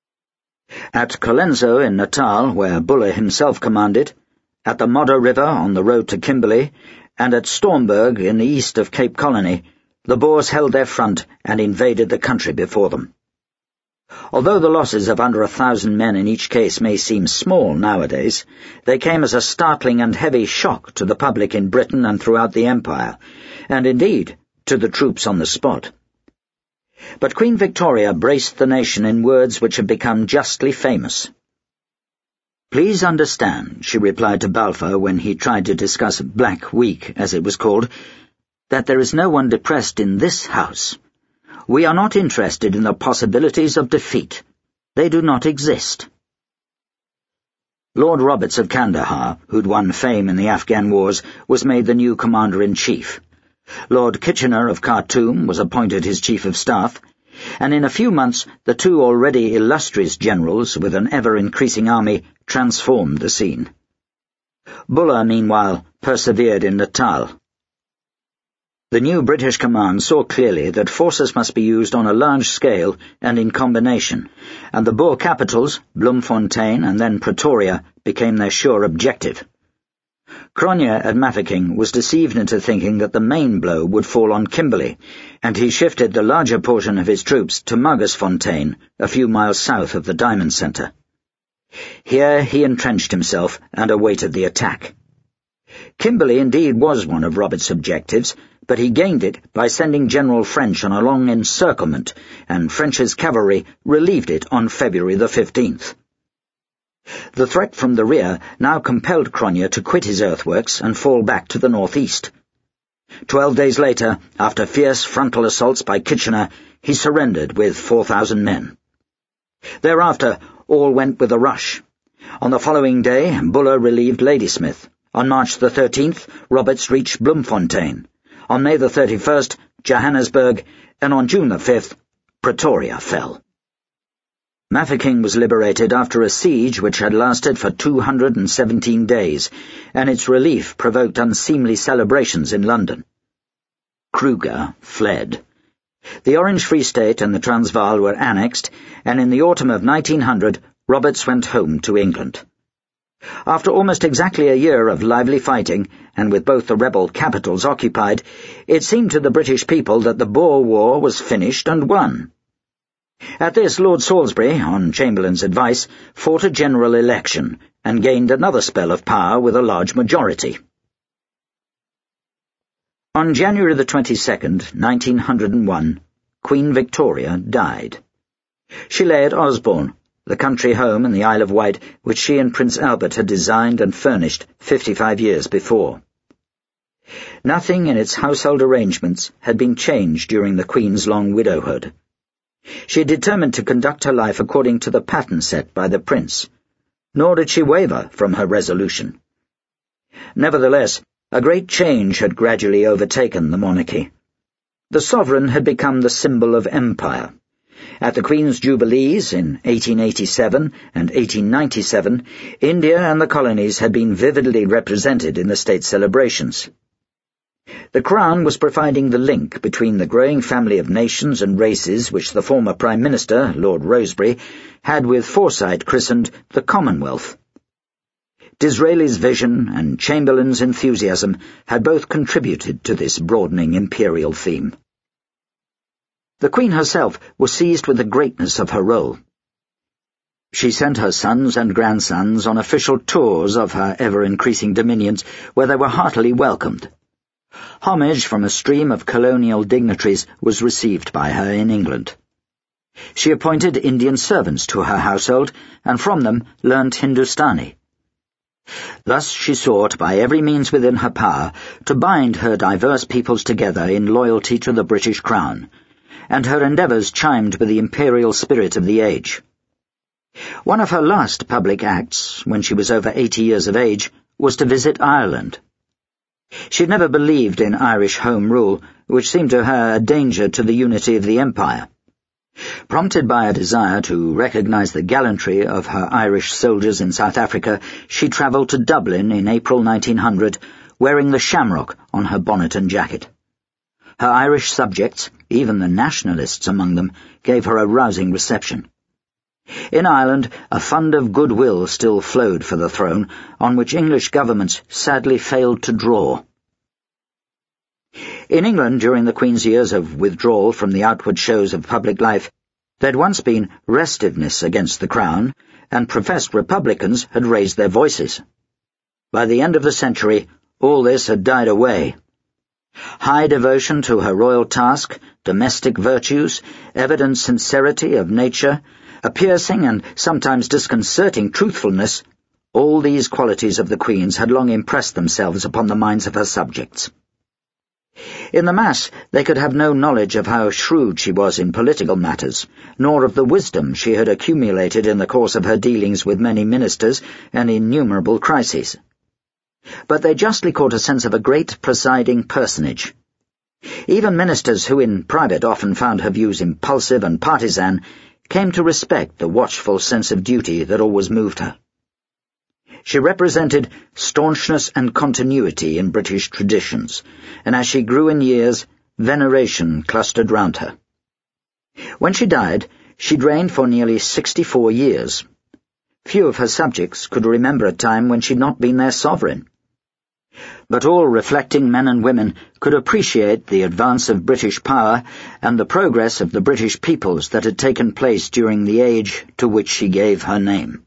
At Colenso in Natal, where Buller himself commanded, at the Modder River on the road to Kimberley, and at Stormberg in the east of Cape Colony, the Boers held their front and invaded the country before them. Although the losses of under a thousand men in each case may seem small nowadays, they came as a startling and heavy shock to the public in Britain and throughout the Empire, and indeed to the troops on the spot. But Queen Victoria braced the nation in words which have become justly famous. "Please understand," she replied to Balfour when he tried to discuss Black Week, as it was called, "that there is no one depressed in this house. We are not interested in the possibilities of defeat. They do not exist." Lord Roberts of Kandahar, who'd won fame in the Afghan wars, was made the new commander-in-chief. Lord Kitchener of Khartoum was appointed his chief of staff, and in a few months the two already illustrious generals, with an ever-increasing army, transformed the scene. Buller, meanwhile, persevered in Natal. The new British command saw clearly that forces must be used on a large scale and in combination, and the Boer capitals, Bloemfontein and then Pretoria, became their sure objective. Cronje at Mafeking was deceived into thinking that the main blow would fall on Kimberley, and he shifted the larger portion of his troops to Magersfontein, a few miles south of the Diamond Centre. Here he entrenched himself and awaited the attack. Kimberley indeed was one of Roberts' objectives, but he gained it by sending General French on a long encirclement, and French's cavalry relieved it on February the fifteenth. The threat from the rear now compelled Cronje to quit his earthworks and fall back to the northeast. Twelve days later, after fierce frontal assaults by Kitchener, he surrendered with four thousand men. Thereafter, all went with a rush. On the following day, Buller relieved Ladysmith. On March the thirteenth, Roberts reached Bloemfontein. On May the thirty-first, Johannesburg, and on June the fifth, Pretoria fell. Mafeking was liberated after a siege which had lasted for two hundred and seventeen days, and its relief provoked unseemly celebrations in London. Kruger fled. The Orange Free State and the Transvaal were annexed, and in the autumn of nineteen hundred, Roberts went home to England. After almost exactly a year of lively fighting, and with both the rebel capitals occupied, it seemed to the British people that the Boer War was finished and won. At this, Lord Salisbury, on Chamberlain's advice, fought a general election and gained another spell of power with a large majority. On January the twenty-second, nineteen hundred and one, Queen Victoria died. She lay at Osborne, the country home in the Isle of Wight which she and Prince Albert had designed and furnished fifty-five years before. Nothing in its household arrangements had been changed during the Queen's long widowhood. She had determined to conduct her life according to the pattern set by the Prince, nor did she waver from her resolution. Nevertheless, a great change had gradually overtaken the monarchy. The sovereign had become the symbol of empire, At the Queen's Jubilees in eighteen eighty-seven and eighteen ninety-seven, India and the colonies had been vividly represented in the state celebrations. The Crown was providing the link between the growing family of nations and races which the former Prime Minister, Lord Rosebery, had with foresight christened the Commonwealth. Disraeli's vision and Chamberlain's enthusiasm had both contributed to this broadening imperial theme. The Queen herself was seized with the greatness of her role. She sent her sons and grandsons on official tours of her ever-increasing dominions, where they were heartily welcomed. Homage from a stream of colonial dignitaries was received by her in England. She appointed Indian servants to her household, and from them learnt Hindustani. Thus she sought by every means within her power to bind her diverse peoples together in loyalty to the British Crown, and her endeavours chimed with the imperial spirit of the age. One of her last public acts, when she was over eighty years of age, was to visit Ireland. She had never believed in Irish Home Rule, which seemed to her a danger to the unity of the Empire. Prompted by a desire to recognise the gallantry of her Irish soldiers in South Africa, she travelled to Dublin in April nineteen hundred, wearing the shamrock on her bonnet and jacket. Her Irish subjects, even the nationalists among them, gave her a rousing reception. In Ireland, a fund of goodwill still flowed for the throne, on which English governments sadly failed to draw. In England, during the Queen's years of withdrawal from the outward shows of public life, there had once been restiveness against the Crown, and professed Republicans had raised their voices. By the end of the century, all this had died away. High devotion to her royal task, domestic virtues, evident sincerity of nature, a piercing and sometimes disconcerting truthfulness, all these qualities of the Queen's had long impressed themselves upon the minds of her subjects. In the mass, they could have no knowledge of how shrewd she was in political matters, nor of the wisdom she had accumulated in the course of her dealings with many ministers and innumerable crises. But they justly caught a sense of a great presiding personage. Even ministers who in private often found her views impulsive and partisan came to respect the watchful sense of duty that always moved her. She represented staunchness and continuity in British traditions, and as she grew in years, veneration clustered round her. When she died, she'd reigned for nearly sixty-four years. Few of her subjects could remember a time when she'd not been their sovereign. But all reflecting men and women could appreciate the advance of British power and the progress of the British peoples that had taken place during the age to which she gave her name.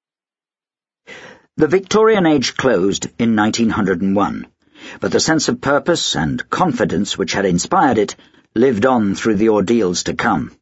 The Victorian age closed in nineteen oh one, but the sense of purpose and confidence which had inspired it lived on through the ordeals to come.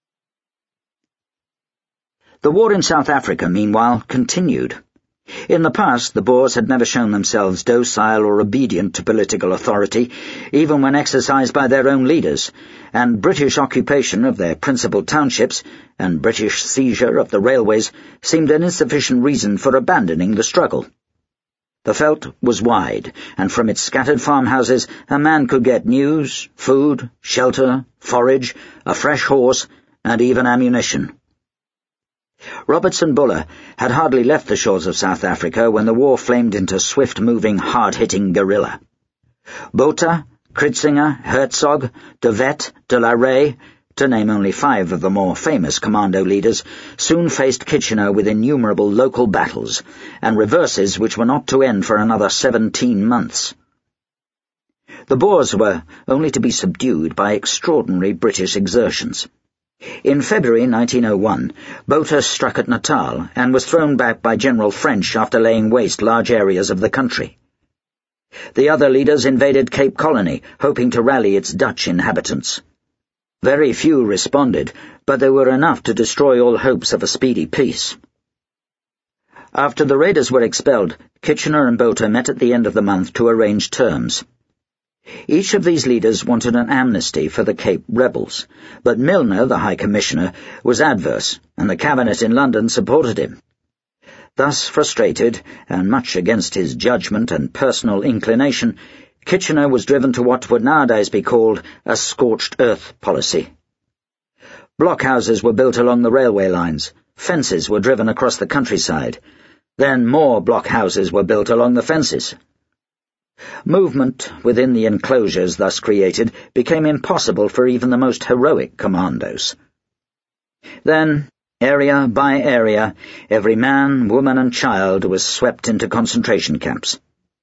The war in South Africa, meanwhile, continued. In the past, the Boers had never shown themselves docile or obedient to political authority, even when exercised by their own leaders, and British occupation of their principal townships and British seizure of the railways seemed an insufficient reason for abandoning the struggle. The veldt was wide, and from its scattered farmhouses a man could get news, food, shelter, forage, a fresh horse, and even ammunition. Robertson Buller had hardly left the shores of South Africa when the war flamed into swift-moving, hard-hitting guerrilla. Botha, Kritzinger, Herzog, de Wet, de la Rey, to name only five of the more famous commando leaders, soon faced Kitchener with innumerable local battles, and reverses which were not to end for another seventeen months. The Boers were only to be subdued by extraordinary British exertions. In February nineteen oh one, Botha struck at Natal and was thrown back by General French after laying waste large areas of the country. The other leaders invaded Cape Colony, hoping to rally its Dutch inhabitants. Very few responded, but there were enough to destroy all hopes of a speedy peace. After the raiders were expelled, Kitchener and Botha met at the end of the month to arrange terms. Each of these leaders wanted an amnesty for the Cape rebels, but Milner, the High Commissioner, was adverse, and the Cabinet in London supported him. Thus frustrated, and much against his judgment and personal inclination, Kitchener was driven to what would nowadays be called a scorched earth policy. Blockhouses were built along the railway lines. Fences were driven across the countryside. Then more blockhouses were built along the fences. Movement within the enclosures thus created became impossible for even the most heroic commandos. Then, area by area, every man, woman and child was swept into concentration camps.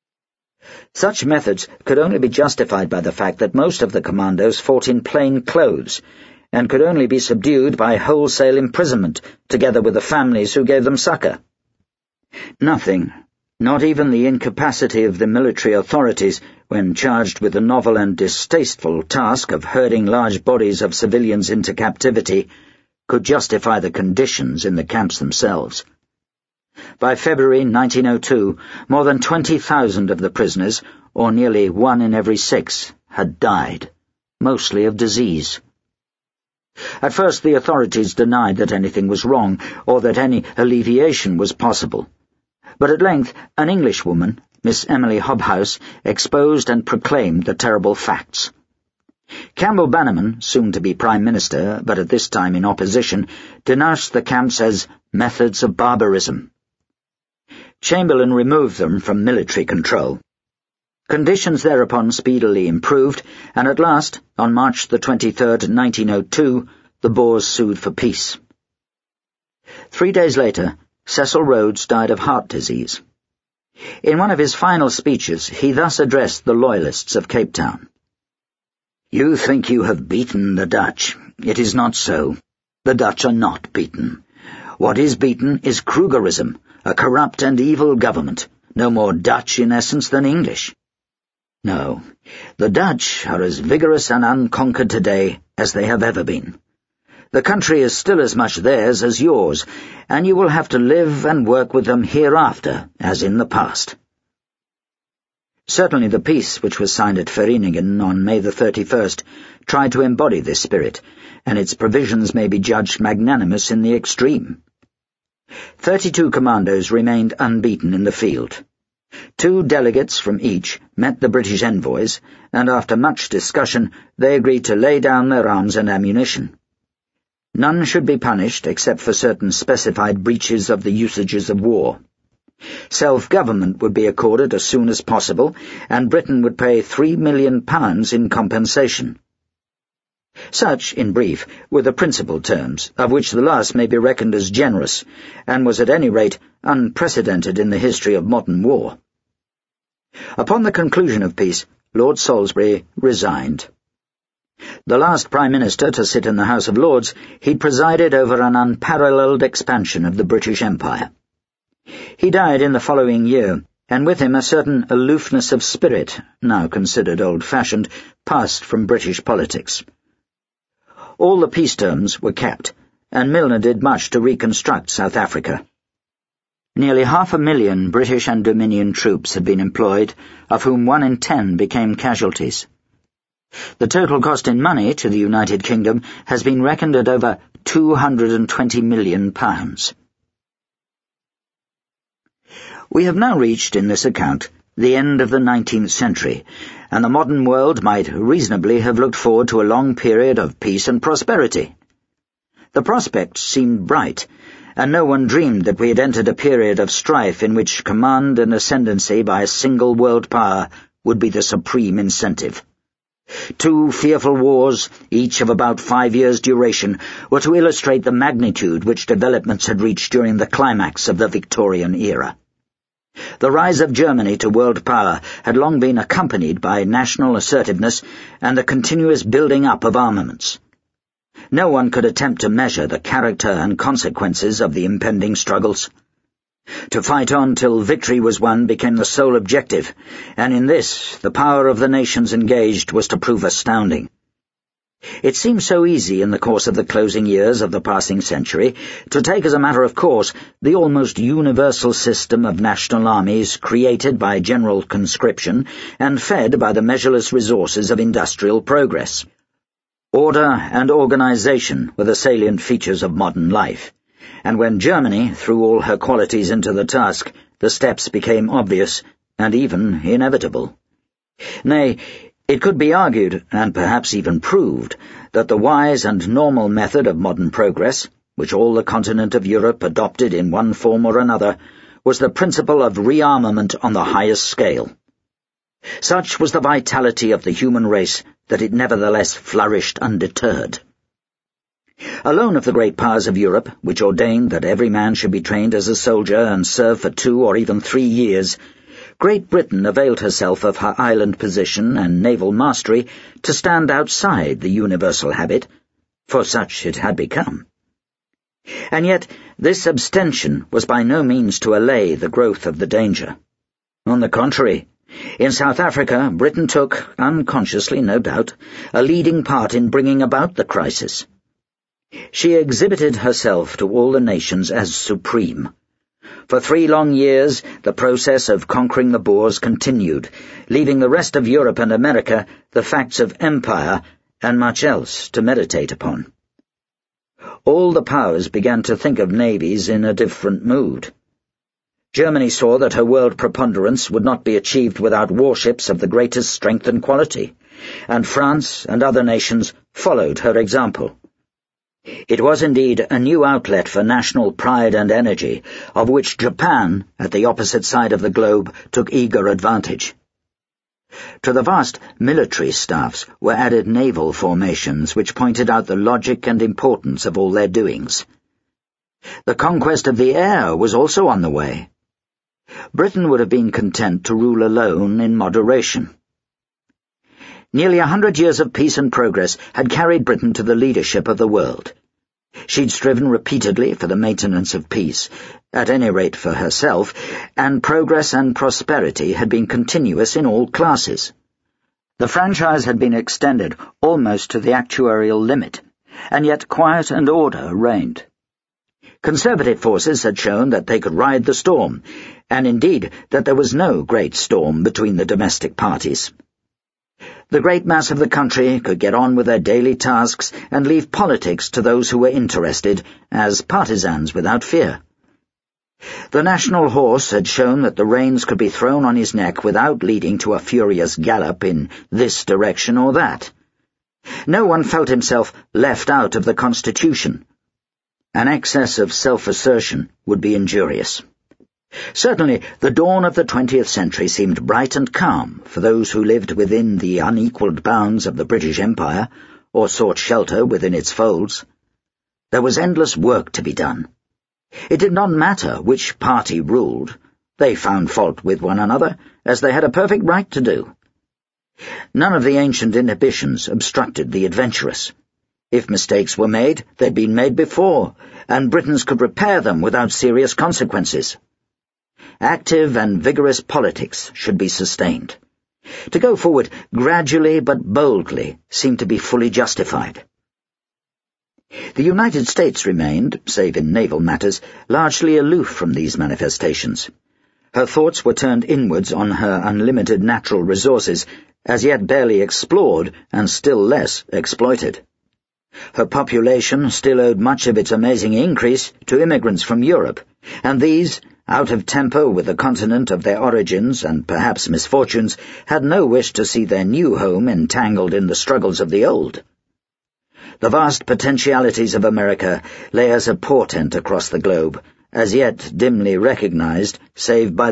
Such methods could only be justified by the fact that most of the commandos fought in plain clothes, and could only be subdued by wholesale imprisonment, together with the families who gave them succour. Nothing, not even the incapacity of the military authorities, when charged with the novel and distasteful task of herding large bodies of civilians into captivity, could justify the conditions in the camps themselves. By February nineteen oh two, more than twenty thousand of the prisoners, or nearly one in every six, had died, mostly of disease. At first the authorities denied that anything was wrong, or that any alleviation was possible. But at length an Englishwoman, Miss Emily Hobhouse, exposed and proclaimed the terrible facts. Campbell Bannerman, soon to be Prime Minister, but at this time in opposition, denounced the camps as methods of barbarism. Chamberlain removed them from military control. Conditions thereupon speedily improved, and at last, on March the twenty-third, nineteen oh two, the Boers sued for peace. Three days later, Cecil Rhodes died of heart disease. In one of his final speeches, he thus addressed the Loyalists of Cape Town. "You think you have beaten the Dutch. It is not so. The Dutch are not beaten. What is beaten is Krugerism, a corrupt and evil government, no more Dutch in essence than English. No, the Dutch are as vigorous and unconquered today as they have ever been. The country is still as much theirs as yours, and you will have to live and work with them hereafter as in the past." Certainly the peace which was signed at Vereeniging on May the thirty-first tried to embody this spirit, and its provisions may be judged magnanimous in the extreme. Thirty-two commandos remained unbeaten in the field. Two delegates from each met the British envoys, and after much discussion they agreed to lay down their arms and ammunition. None should be punished except for certain specified breaches of the usages of war. Self-government would be accorded as soon as possible, and Britain would pay three million pounds in compensation. Such, in brief, were the principal terms, of which the last may be reckoned as generous, and was at any rate unprecedented in the history of modern war. Upon the conclusion of peace, Lord Salisbury resigned. The last Prime Minister to sit in the House of Lords, he presided over an unparalleled expansion of the British Empire. He died in the following year, and with him a certain aloofness of spirit, now considered old-fashioned, passed from British politics. All the peace terms were kept, and Milner did much to reconstruct South Africa. Nearly half a million British and Dominion troops had been employed, of whom one in ten became casualties. The total cost in money to the United Kingdom has been reckoned at over two hundred and twenty million pounds. We have now reached, in this account, the end of the nineteenth century, and the modern world might reasonably have looked forward to a long period of peace and prosperity. The prospects seemed bright, and no one dreamed that we had entered a period of strife in which command and ascendancy by a single world power would be the supreme incentive. Two fearful wars, each of about five years' duration, were to illustrate the magnitude which developments had reached during the climax of the Victorian era. The rise of Germany to world power had long been accompanied by national assertiveness and the continuous building up of armaments. No one could attempt to measure the character and consequences of the impending struggles. To fight on till victory was won became the sole objective, and in this the power of the nations engaged was to prove astounding. It seemed so easy in the course of the closing years of the passing century to take as a matter of course the almost universal system of national armies created by general conscription and fed by the measureless resources of industrial progress. Order and organization were the salient features of modern life, and when Germany threw all her qualities into the task, the steps became obvious and even inevitable. Nay, It could be argued, and perhaps even proved, that the wise and normal method of modern progress, which all the continent of Europe adopted in one form or another, was the principle of rearmament on the highest scale. Such was the vitality of the human race that it nevertheless flourished undeterred. Alone of the great powers of Europe, which ordained that every man should be trained as a soldier and serve for two or even three years, Great Britain availed herself of her island position and naval mastery to stand outside the universal habit, for such it had become. And yet this abstention was by no means to allay the growth of the danger. On the contrary, in South Africa, Britain took, unconsciously no doubt, a leading part in bringing about the crisis. She exhibited herself to all the nations as supreme. For three long years the process of conquering the Boers continued, leaving the rest of Europe and America the facts of empire and much else to meditate upon. All the powers began to think of navies in a different mood. Germany saw that her world preponderance would not be achieved without warships of the greatest strength and quality, and France and other nations followed her example. It was indeed a new outlet for national pride and energy, of which Japan, at the opposite side of the globe, took eager advantage. To the vast military staffs were added naval formations which pointed out the logic and importance of all their doings. The conquest of the air was also on the way. Britain would have been content to rule alone in moderation. Nearly a hundred years of peace and progress had carried Britain to the leadership of the world. She'd striven repeatedly for the maintenance of peace, at any rate for herself, and progress and prosperity had been continuous in all classes. The franchise had been extended almost to the actuarial limit, and yet quiet and order reigned. Conservative forces had shown that they could ride the storm, and indeed that there was no great storm between the domestic parties. The great mass of the country could get on with their daily tasks and leave politics to those who were interested, as partisans without fear. The national horse had shown that the reins could be thrown on his neck without leading to a furious gallop in this direction or that. No one felt himself left out of the Constitution. An excess of self-assertion would be injurious. Certainly, the dawn of the twentieth century seemed bright and calm for those who lived within the unequalled bounds of the British Empire, or sought shelter within its folds. There was endless work to be done. It did not matter which party ruled. They found fault with one another, as they had a perfect right to do. None of the ancient inhibitions obstructed the adventurous. If mistakes were made, they'd been made before, and Britons could repair them without serious consequences. Active and vigorous politics should be sustained. To go forward gradually but boldly seemed to be fully justified. The United States remained, save in naval matters, largely aloof from these manifestations. Her thoughts were turned inwards on her unlimited natural resources, as yet barely explored and still less exploited. Her population still owed much of its amazing increase to immigrants from Europe, and these, out of temper with the continent of their origins and perhaps misfortunes, had no wish to see their new home entangled in the struggles of the old. The vast potentialities of America lay as a portent across the globe, as yet dimly recognized, save by